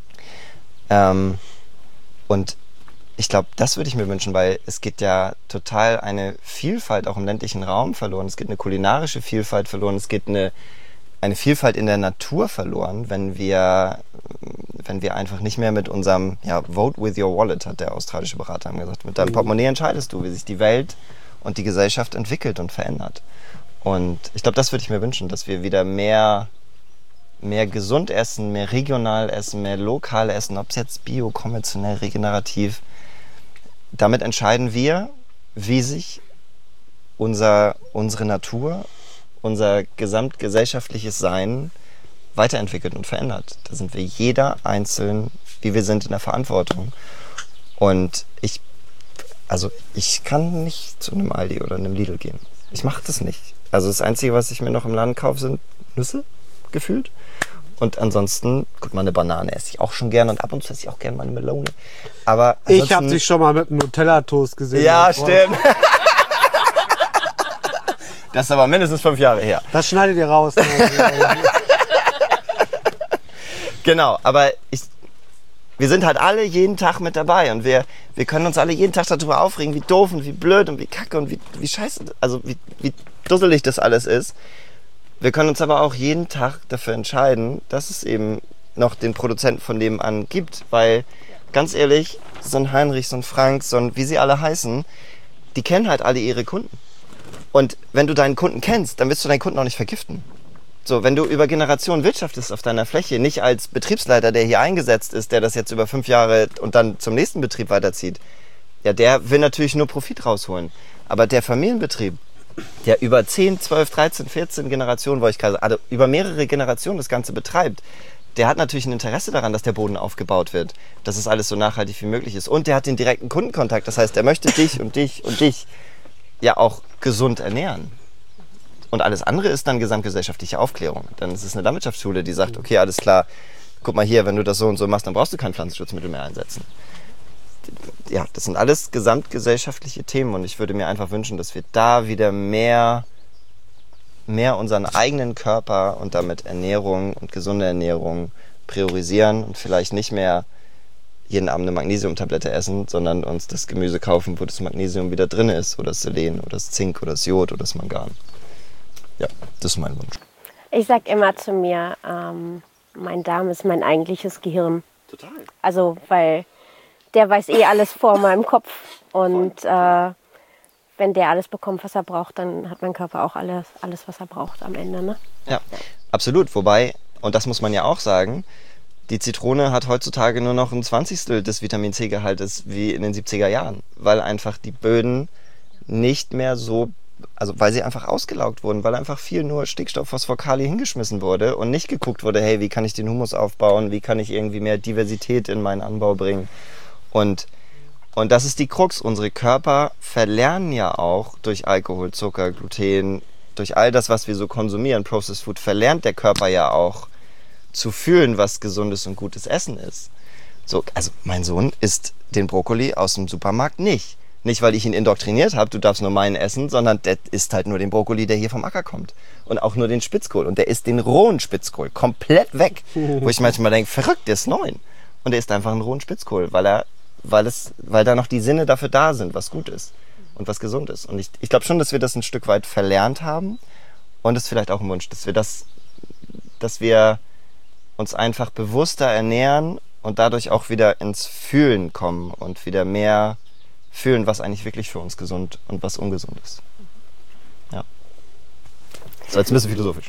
Und ich glaube, das würde ich mir wünschen, weil es geht ja total eine Vielfalt auch im ländlichen Raum verloren. Es geht eine kulinarische Vielfalt verloren. Es geht eine Vielfalt in der Natur verloren, wenn wir einfach nicht mehr mit unserem, vote with your wallet, hat der australische Berater gesagt. Mit deinem Portemonnaie entscheidest du, wie sich die Welt und die Gesellschaft entwickelt und verändert. Und ich glaube, das würde ich mir wünschen, dass wir wieder mehr gesund essen, mehr regional essen, mehr lokal essen, ob es jetzt bio, konventionell, regenerativ. Damit entscheiden wir, wie sich unsere Natur, unser gesamtgesellschaftliches Sein weiterentwickelt und verändert. Da sind wir jeder einzeln, wie wir sind, in der Verantwortung. Und ich kann nicht zu einem Aldi oder einem Lidl gehen. Ich mache das nicht. Also das Einzige, was ich mir noch im Laden kaufe, sind Nüsse, gefühlt. Und ansonsten, gut, mal eine Banane esse ich auch schon gerne und ab und zu esse ich auch gerne mal eine Melone. Aber ich habe dich schon mal mit einem Nutella-Toast gesehen. Ja, stimmt. Das ist aber mindestens 5 Jahre her. Das schneidet ihr raus. Genau, aber wir sind halt alle jeden Tag mit dabei und wir können uns alle jeden Tag darüber aufregen, wie doof und wie blöd und wie kacke und wie scheiße, also wie dusselig das alles ist. Wir können uns aber auch jeden Tag dafür entscheiden, dass es eben noch den Produzenten von nebenan gibt, weil, ganz ehrlich, so ein Heinrich, so ein Frank, so ein, wie sie alle heißen, die kennen halt alle ihre Kunden. Und wenn du deinen Kunden kennst, dann wirst du deinen Kunden auch nicht vergiften. So, wenn du über Generationen wirtschaftest auf deiner Fläche, nicht als Betriebsleiter, der hier eingesetzt ist, der das jetzt über 5 Jahre und dann zum nächsten Betrieb weiterzieht, ja, der will natürlich nur Profit rausholen. Aber der Familienbetrieb, der über 10, 12, 13, 14 Generationen, also über mehrere Generationen das Ganze betreibt, der hat natürlich ein Interesse daran, dass der Boden aufgebaut wird, dass es alles so nachhaltig wie möglich ist. Und der hat den direkten Kundenkontakt. Das heißt, er möchte dich und dich und dich ja auch gesund ernähren. Und alles andere ist dann gesamtgesellschaftliche Aufklärung. Dann ist es eine Landwirtschaftsschule, die sagt, okay, alles klar, guck mal hier, wenn du das so und so machst, dann brauchst du kein Pflanzenschutzmittel mehr einsetzen. Ja, das sind alles gesamtgesellschaftliche Themen und ich würde mir einfach wünschen, dass wir da wieder mehr unseren eigenen Körper und damit Ernährung und gesunde Ernährung priorisieren und vielleicht nicht mehr jeden Abend eine Magnesiumtablette essen, sondern uns das Gemüse kaufen, wo das Magnesium wieder drin ist, oder das Selen, oder das Zink, oder das Jod, oder das Mangan. Ja, das ist mein Wunsch. Ich sag immer zu mir, mein Darm ist mein eigentliches Gehirn. Total. Also, weil der weiß alles vor meinem Kopf. Und wenn der alles bekommt, was er braucht, dann hat mein Körper auch alles was er braucht am Ende. Ne? Ja, absolut. Wobei, und das muss man ja auch sagen, die Zitrone hat heutzutage nur noch ein 20. des Vitamin-C-Gehaltes wie in den 70er Jahren, weil einfach die Böden nicht mehr so, also weil sie einfach ausgelaugt wurden, weil einfach viel nur Stickstoff, Phosphor, Kali hingeschmissen wurde und nicht geguckt wurde, hey, wie kann ich den Humus aufbauen, wie kann ich irgendwie mehr Diversität in meinen Anbau bringen. Und das ist die Krux. Unsere Körper verlernen ja auch durch Alkohol, Zucker, Gluten, durch all das, was wir so konsumieren, Processed Food, verlernt der Körper ja auch zu fühlen, was gesundes und gutes Essen ist. So, also mein Sohn isst den Brokkoli aus dem Supermarkt nicht. Nicht, weil ich ihn indoktriniert habe, du darfst nur meinen essen, sondern der isst halt nur den Brokkoli, der hier vom Acker kommt. Und auch nur den Spitzkohl. Und der isst den rohen Spitzkohl komplett weg. Wo ich manchmal denke, verrückt, der ist 9. Und der isst einfach einen rohen Spitzkohl, weil da noch die Sinne dafür da sind, was gut ist und was gesund ist. Und ich glaube schon, dass wir das ein Stück weit verlernt haben. Und es ist vielleicht auch ein Wunsch, dass wir uns einfach bewusster ernähren und dadurch auch wieder ins Fühlen kommen und wieder mehr fühlen, was eigentlich wirklich für uns gesund und was ungesund ist. Ja. So, jetzt ein bisschen philosophisch.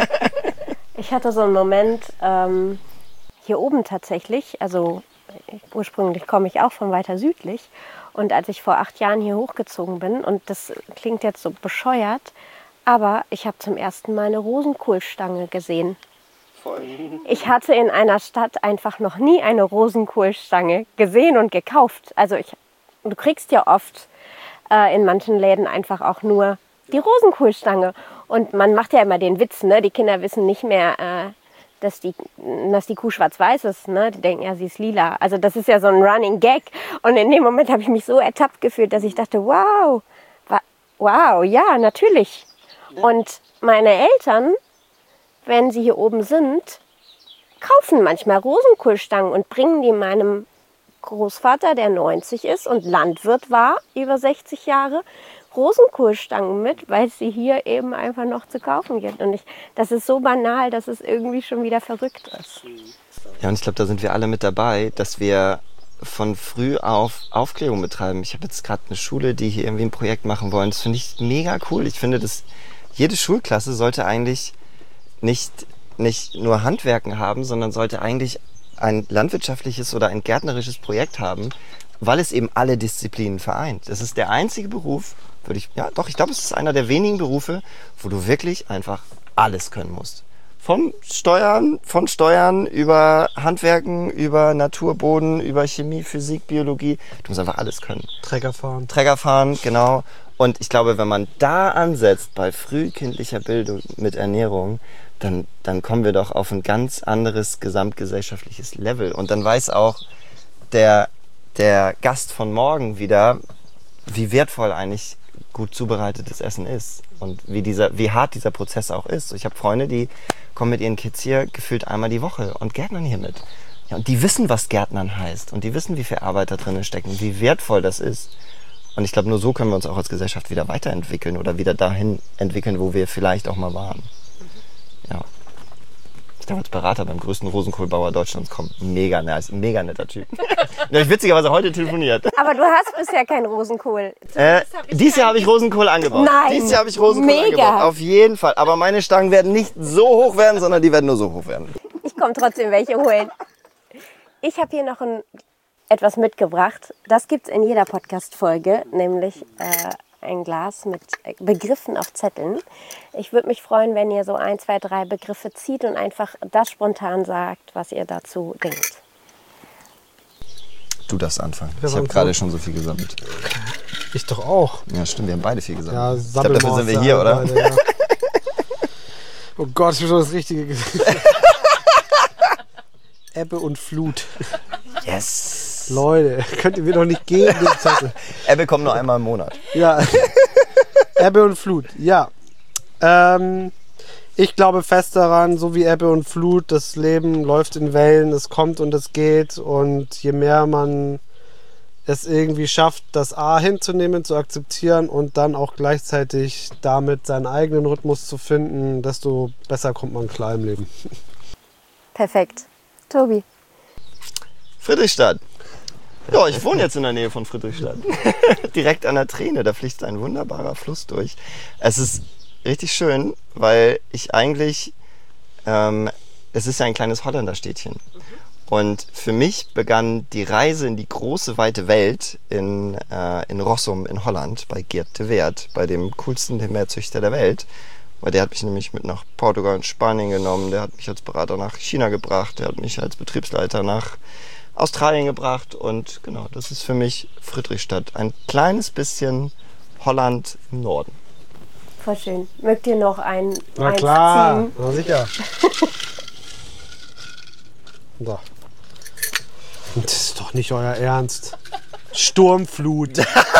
Ich hatte so einen Moment hier oben tatsächlich, also ursprünglich komme ich auch von weiter südlich und als ich vor 8 Jahren hier hochgezogen bin, und das klingt jetzt so bescheuert, aber ich habe zum ersten Mal eine Rosenkohlstange gesehen. Voll. Ich hatte in einer Stadt einfach noch nie eine Rosenkohlstange gesehen und gekauft. Also du kriegst ja oft in manchen Läden einfach auch nur die Rosenkohlstange. Und man macht ja immer den Witz, ne? Die Kinder wissen nicht mehr, dass die Kuh schwarz-weiß ist. Ne? Die denken ja, sie ist lila. Also das ist ja so ein Running Gag. Und in dem Moment habe ich mich so ertappt gefühlt, dass ich dachte, wow, ja, natürlich. Und meine Eltern, wenn sie hier oben sind, kaufen manchmal Rosenkohlstangen und bringen die meinem Großvater, der 90 ist und Landwirt war, über 60 Jahre, Rosenkohlstangen mit, weil sie hier eben einfach noch zu kaufen gibt. Und das ist so banal, dass es irgendwie schon wieder verrückt ist. Ja, und ich glaube, da sind wir alle mit dabei, dass wir von früh auf Aufklärung betreiben. Ich habe jetzt gerade eine Schule, die hier irgendwie ein Projekt machen wollen. Das finde ich mega cool. Ich finde, dass jede Schulklasse sollte eigentlich nicht nur Handwerken haben, sondern sollte eigentlich ein landwirtschaftliches oder ein gärtnerisches Projekt haben, weil es eben alle Disziplinen vereint. Das ist der einzige Beruf, ich glaube, es ist einer der wenigen Berufe, wo du wirklich einfach alles können musst. Von Steuern über Handwerken, über Natur, Boden, über Chemie, Physik, Biologie. Du musst einfach alles können. Träger fahren, genau. Und ich glaube, wenn man da ansetzt bei frühkindlicher Bildung mit Ernährung, dann kommen wir doch auf ein ganz anderes gesamtgesellschaftliches Level. Und dann weiß auch der Gast von morgen wieder, wie wertvoll eigentlich gut zubereitetes Essen ist und wie hart dieser Prozess auch ist. Ich habe Freunde, die kommen mit ihren Kids hier gefühlt einmal die Woche und gärtnern hier mit. Ja, und die wissen, was Gärtnern heißt und die wissen, wie viel Arbeit da drin steckt und wie wertvoll das ist. Und ich glaube, nur so können wir uns auch als Gesellschaft wieder weiterentwickeln oder wieder dahin entwickeln, wo wir vielleicht auch mal waren. Ja. Ich darf als Berater beim größten Rosenkohlbauer Deutschlands kommen. Mega nice, mega netter Typ. Da habe ich witzigerweise heute telefoniert. Aber du hast bisher keinen Rosenkohl. Dieses Jahr habe ich Rosenkohl angebaut. Nein. Dieses Jahr habe ich Rosenkohl angebaut. Auf jeden Fall. Aber meine Stangen werden nicht so hoch werden, sondern die werden nur so hoch werden. Ich komme trotzdem welche holen. Ich habe hier noch etwas mitgebracht. Das gibt es in jeder Podcast-Folge, nämlich ein Glas mit Begriffen auf Zetteln. Ich würde mich freuen, wenn ihr so 1, 2, 3 Begriffe zieht und einfach das spontan sagt, was ihr dazu denkt. Du darfst anfangen. Ich habe gerade schon so viel gesammelt. Ich doch auch. Ja, stimmt, wir haben beide viel gesammelt. Ja, ich glaube, dafür sind wir hier, oder? Beide, ja. Oh Gott, ich habe schon das Richtige gesagt. Ebbe und Flut. Yes. Leute, könnt ihr mir doch nicht geben, den Zettel. Ebbe kommt nur einmal im Monat. Ja. Ebbe und Flut, ja. Ich glaube fest daran, so wie Ebbe und Flut, das Leben läuft in Wellen, es kommt und es geht. Und je mehr man es irgendwie schafft, das A hinzunehmen, zu akzeptieren und dann auch gleichzeitig damit seinen eigenen Rhythmus zu finden, desto besser kommt man klar im Leben. Perfekt. Tobi. Friedrichstadt. Ja, ich wohne jetzt in der Nähe von Friedrichstadt. Direkt an der Träne, da fließt ein wunderbarer Fluss durch. Es ist richtig schön, weil ich eigentlich, es ist ja ein kleines Holländerstädtchen. Und für mich begann die Reise in die große, weite Welt in Rossum in Holland bei Geert de Weert, bei dem coolsten Himbeerzüchter der Welt. Weil der hat mich nämlich mit nach Portugal und Spanien genommen, der hat mich als Berater nach China gebracht, der hat mich als Betriebsleiter nach Australien gebracht und genau, das ist für mich Friedrichstadt. Ein kleines bisschen Holland im Norden. Voll schön. Mögt ihr noch ein Na klar, ziehen? na sicher. So. Das ist doch nicht euer Ernst. Sturmflut.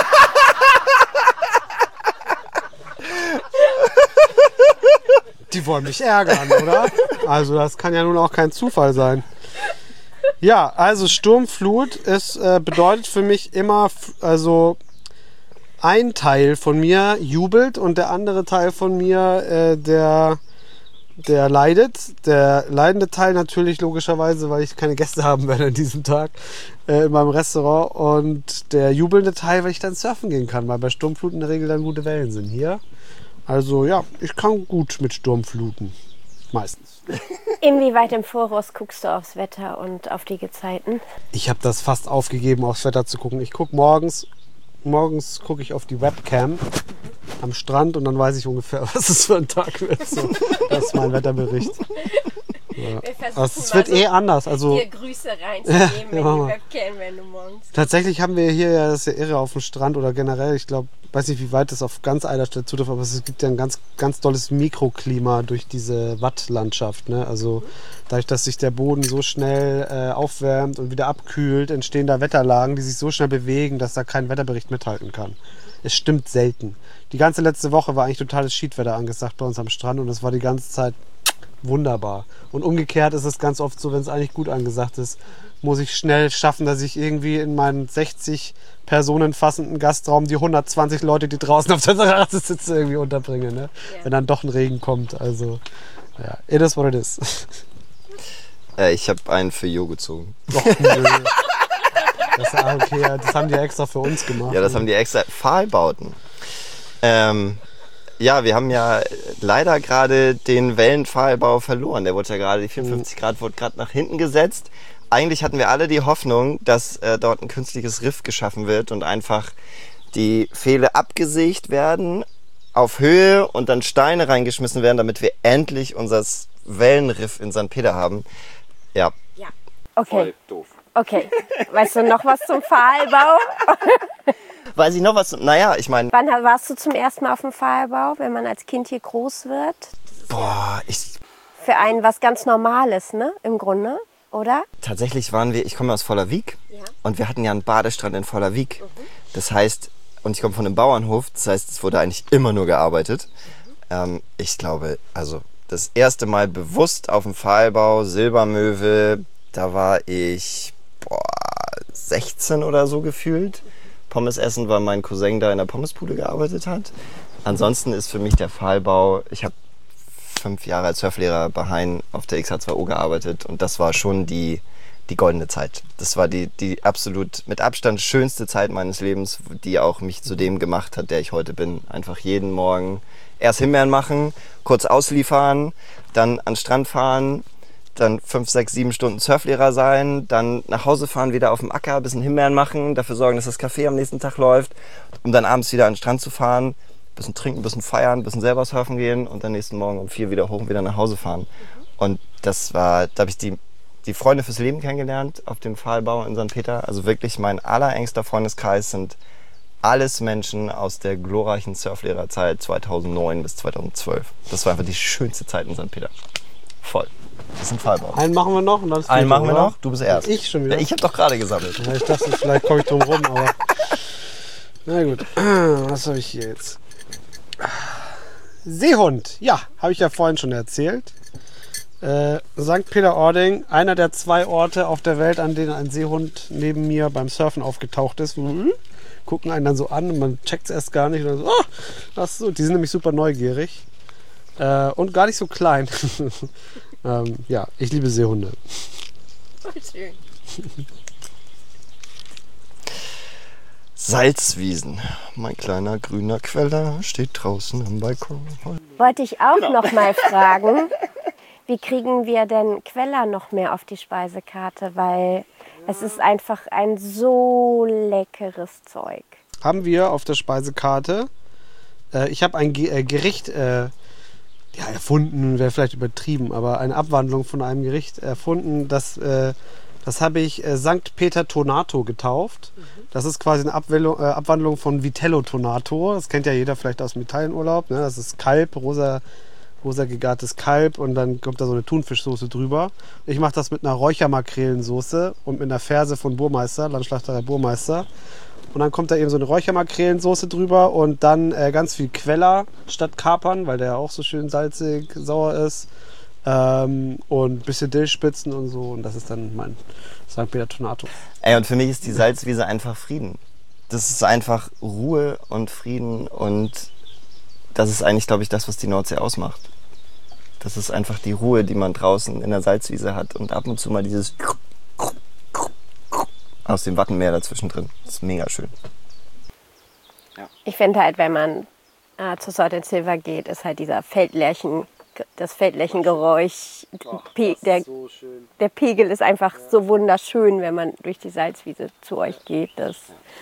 Die wollen mich ärgern, oder? Also das kann ja nun auch kein Zufall sein. Ja, also Sturmflut bedeutet für mich immer, also ein Teil von mir jubelt und der andere Teil von mir, der leidet. Der leidende Teil natürlich logischerweise, weil ich keine Gäste haben werde an diesem Tag in meinem Restaurant. Und der jubelnde Teil, weil ich dann surfen gehen kann, weil bei Sturmfluten in der Regel dann gute Wellen sind hier. Also ja, ich kann gut mit Sturmfluten. Meistens. Inwieweit im Voraus guckst du aufs Wetter und auf die Gezeiten? Ich habe das fast aufgegeben, aufs Wetter zu gucken. Ich gucke morgens gucke ich auf die Webcam am Strand und dann weiß ich ungefähr, was es für ein Tag wird. So, das ist mein Wetterbericht. Ja. Es wird anders. Also, dir Grüße reinzugeben in die Webcam, wenn du morgens. Tatsächlich haben wir hier ja, das ist ja irre, auf dem Strand oder generell, ich glaube, weiß nicht, wie weit das auf ganz Eiderstedt zutrifft, aber es gibt ja ein ganz, ganz tolles Mikroklima durch diese Wattlandschaft. Ne? Also dadurch, dass sich der Boden so schnell aufwärmt und wieder abkühlt, entstehen da Wetterlagen, die sich so schnell bewegen, dass da kein Wetterbericht mithalten kann. Es stimmt selten. Die ganze letzte Woche war eigentlich totales Schiedwetter angesagt bei uns am Strand und es war die ganze Zeit wunderbar. Und umgekehrt ist es ganz oft so, wenn es eigentlich gut angesagt ist, muss ich schnell schaffen, dass ich irgendwie in meinen 60 Personen fassenden Gastraum die 120 Leute, die draußen auf der Terrasse sitzen, irgendwie unterbringe. Ne? Ja. Wenn dann doch ein Regen kommt. Also, ja, it is what it is. Ich habe einen für Jo gezogen. Och, nö. Das haben die extra für uns gemacht. Ja, das haben die extra. Pfahlbauten. Ja, wir haben ja leider gerade den Wellenpfahlbau verloren. Der wurde ja gerade, die 54 Grad wurde gerade nach hinten gesetzt. Eigentlich hatten wir alle die Hoffnung, dass dort ein künstliches Riff geschaffen wird und einfach die Pfähle abgesägt werden auf Höhe und dann Steine reingeschmissen werden, damit wir endlich unser Wellenriff in St. Peter haben. Ja, Okay. Voll doof. Okay. Weißt du noch was zum Pfahlbau? weiß ich noch was? Naja, ich meine, Wann warst du zum ersten Mal auf dem Pfahlbau, wenn man als Kind hier groß wird? Für einen was ganz Normales, ne? Im Grunde, oder? tatsächlich ich komme aus Vollerwiek und wir hatten ja einen Badestrand in Vollerwiek. Das heißt, und ich komme von einem Bauernhof, das heißt, es wurde eigentlich immer nur gearbeitet. Ich glaube, also das erste Mal bewusst auf dem Pfahlbau, Silbermöwe, da war ich 16 oder so gefühlt. Pommes essen, weil mein Cousin da in der Pommesbude gearbeitet hat. Ansonsten ist für mich der Pfahlbau, ich habe 5 Jahre als Surflehrer bei Hein auf der XH2O gearbeitet und das war schon die goldene Zeit. Das war die absolut mit Abstand schönste Zeit meines Lebens, die auch mich zu dem gemacht hat, der ich heute bin. Einfach jeden Morgen erst Himbeeren machen, kurz ausliefern, dann an den Strand fahren, dann 5, 6, 7 Stunden Surflehrer sein, dann nach Hause fahren, wieder auf dem Acker, ein bisschen Himbeeren machen, dafür sorgen, dass das Café am nächsten Tag läuft, um dann abends wieder an den Strand zu fahren, ein bisschen trinken, ein bisschen feiern, ein bisschen selber surfen gehen und dann nächsten Morgen um 4 wieder hoch und wieder nach Hause fahren. Und da habe ich die Freunde fürs Leben kennengelernt auf dem Pfahlbau in St. Peter. Also wirklich mein allerengster Freundeskreis sind alles Menschen aus der glorreichen Surflehrerzeit 2009 bis 2012. Das war einfach die schönste Zeit in St. Peter. Voll. Das ist ein Pfahlbau. Einen machen wir noch und dann ist Einen gut, machen wir oder? noch, du bist erst. Ich schon wieder? Ja, ich habe doch gerade gesammelt. Ja, ich dachte, vielleicht komme ich drum rum, aber... Na gut, was habe ich hier jetzt? Seehund, ja, habe ich ja vorhin schon erzählt. St. Peter-Ording, einer der 2 Orte auf der Welt, an denen ein Seehund neben mir beim Surfen aufgetaucht ist. Gucken einen dann so an und man checkt es erst gar nicht. Und dann so, oh, das ist so. Die sind nämlich super neugierig und gar nicht so klein. Ja, ich liebe Seehunde. Voll schön. Salzwiesen. Mein kleiner grüner Queller steht draußen am Balkon. Wollte ich auch noch mal fragen, wie kriegen wir denn Queller noch mehr auf die Speisekarte? Weil es ist einfach ein so leckeres Zeug. Haben wir auf der Speisekarte. Ich habe ein Gericht erfunden, wäre vielleicht übertrieben, aber eine Abwandlung von einem Gericht erfunden, das habe ich St. Peter Tonato getauft. Das ist quasi eine Abwandlung von Vitello Tonato. Das kennt ja jeder vielleicht aus dem Italienurlaub. Ne? Das ist Kalb, rosa gegartes Kalb und dann kommt da so eine Thunfischsoße drüber. Ich mache das mit einer Räuchermakrelensoße und mit einer Ferse von Burmeister, Landschlachterei Burmeister. Und dann kommt da eben so eine Räuchermakrelensoße drüber und dann ganz viel Queller statt Kapern, weil der ja auch so schön salzig, sauer ist. Und ein bisschen Dillspitzen und so. Und das ist dann mein St. Peter Tonato. Ey, und für mich ist die Salzwiese einfach Frieden. Das ist einfach Ruhe und Frieden und das ist eigentlich, glaube ich, das, was die Nordsee ausmacht. Das ist einfach die Ruhe, die man draußen in der Salzwiese hat und ab und zu mal dieses aus dem Wattenmeer dazwischen drin. Das ist mega schön. Ich finde halt, wenn man zu Salt and Silver geht, ist halt das Feldlärchengeräusch, So schön. der Pegel ist einfach so wunderschön, wenn man durch die Salzwiese zu euch geht. Das,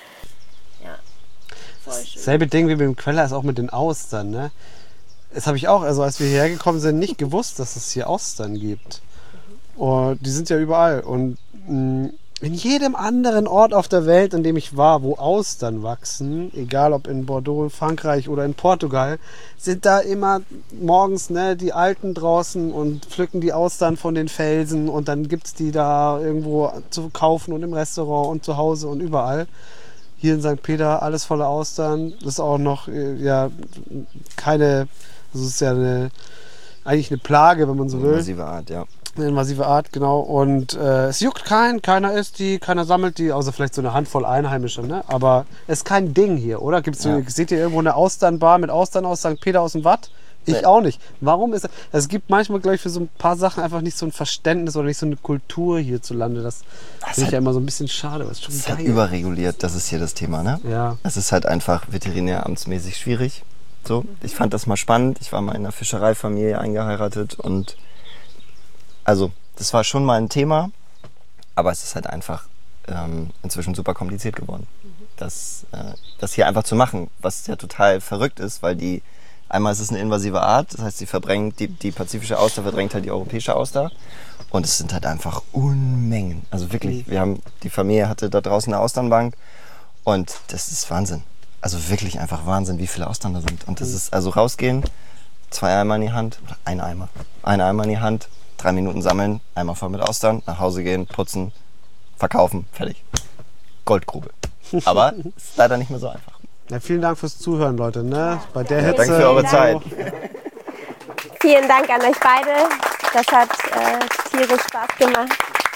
voll schön. Selbe Ding wie mit dem Queller ist auch mit den Austern. Ne? Das habe ich auch, also als wir hierher gekommen sind, nicht gewusst, dass es hier Austern gibt. Und die sind ja überall. Und in jedem anderen Ort auf der Welt, in dem ich war, wo Austern wachsen, egal ob in Bordeaux, in Frankreich oder in Portugal, sind da immer morgens die Alten draußen und pflücken die Austern von den Felsen und dann gibt es die da irgendwo zu kaufen und im Restaurant und zu Hause und überall. Hier in St. Peter alles voller Austern. Das ist auch noch keine, das ist ja eigentlich eine Plage, wenn man so will. Invasive Art, ja. Eine invasive Art, genau. Und es juckt keiner isst die, keiner sammelt die, außer vielleicht so eine Handvoll Einheimische. Ne? Aber es ist kein Ding hier, oder? Seht ihr irgendwo eine Austernbar mit Austern aus St. Peter aus dem Watt? Ich auch nicht. Warum ist das? Es gibt manchmal, glaube ich, für so ein paar Sachen einfach nicht so ein Verständnis oder nicht so eine Kultur hierzulande. Das finde ich ja immer so ein bisschen schade. Das ist schon Das ist geil. halt überreguliert, das ist hier das Thema, ne? Ja. Es ist halt einfach veterinäramtsmäßig schwierig. So, ich fand das mal spannend. Ich war mal in einer Fischereifamilie eingeheiratet und also, das war schon mal ein Thema, aber es ist halt einfach inzwischen super kompliziert geworden. Das hier einfach zu machen, was ja total verrückt ist, weil die Einmal ist es eine invasive Art, das heißt, sie verdrängt, die pazifische Auster verdrängt halt die europäische Auster. Und es sind halt einfach Unmengen. Also wirklich, die Familie hatte da draußen eine Austernbank und das ist Wahnsinn. Also wirklich einfach Wahnsinn, wie viele Austern da sind. Und das ist also rausgehen, 2 Eimer in die Hand, oder ein Eimer in die Hand, 3 Minuten sammeln, Eimer voll mit Austern, nach Hause gehen, putzen, verkaufen, fertig. Goldgrube. Aber ist leider nicht mehr so einfach. Ja, vielen Dank fürs Zuhören, Leute. Ne? Bei der Hitze. Danke für eure Zeit. Vielen Dank an euch beide. Das hat tierisch Spaß gemacht.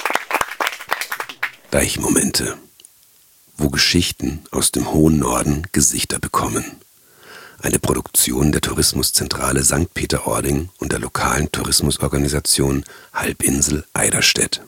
Deichmomente, wo Geschichten aus dem hohen Norden Gesichter bekommen. Eine Produktion der Tourismuszentrale St. Peter-Ording und der lokalen Tourismusorganisation Halbinsel Eiderstedt.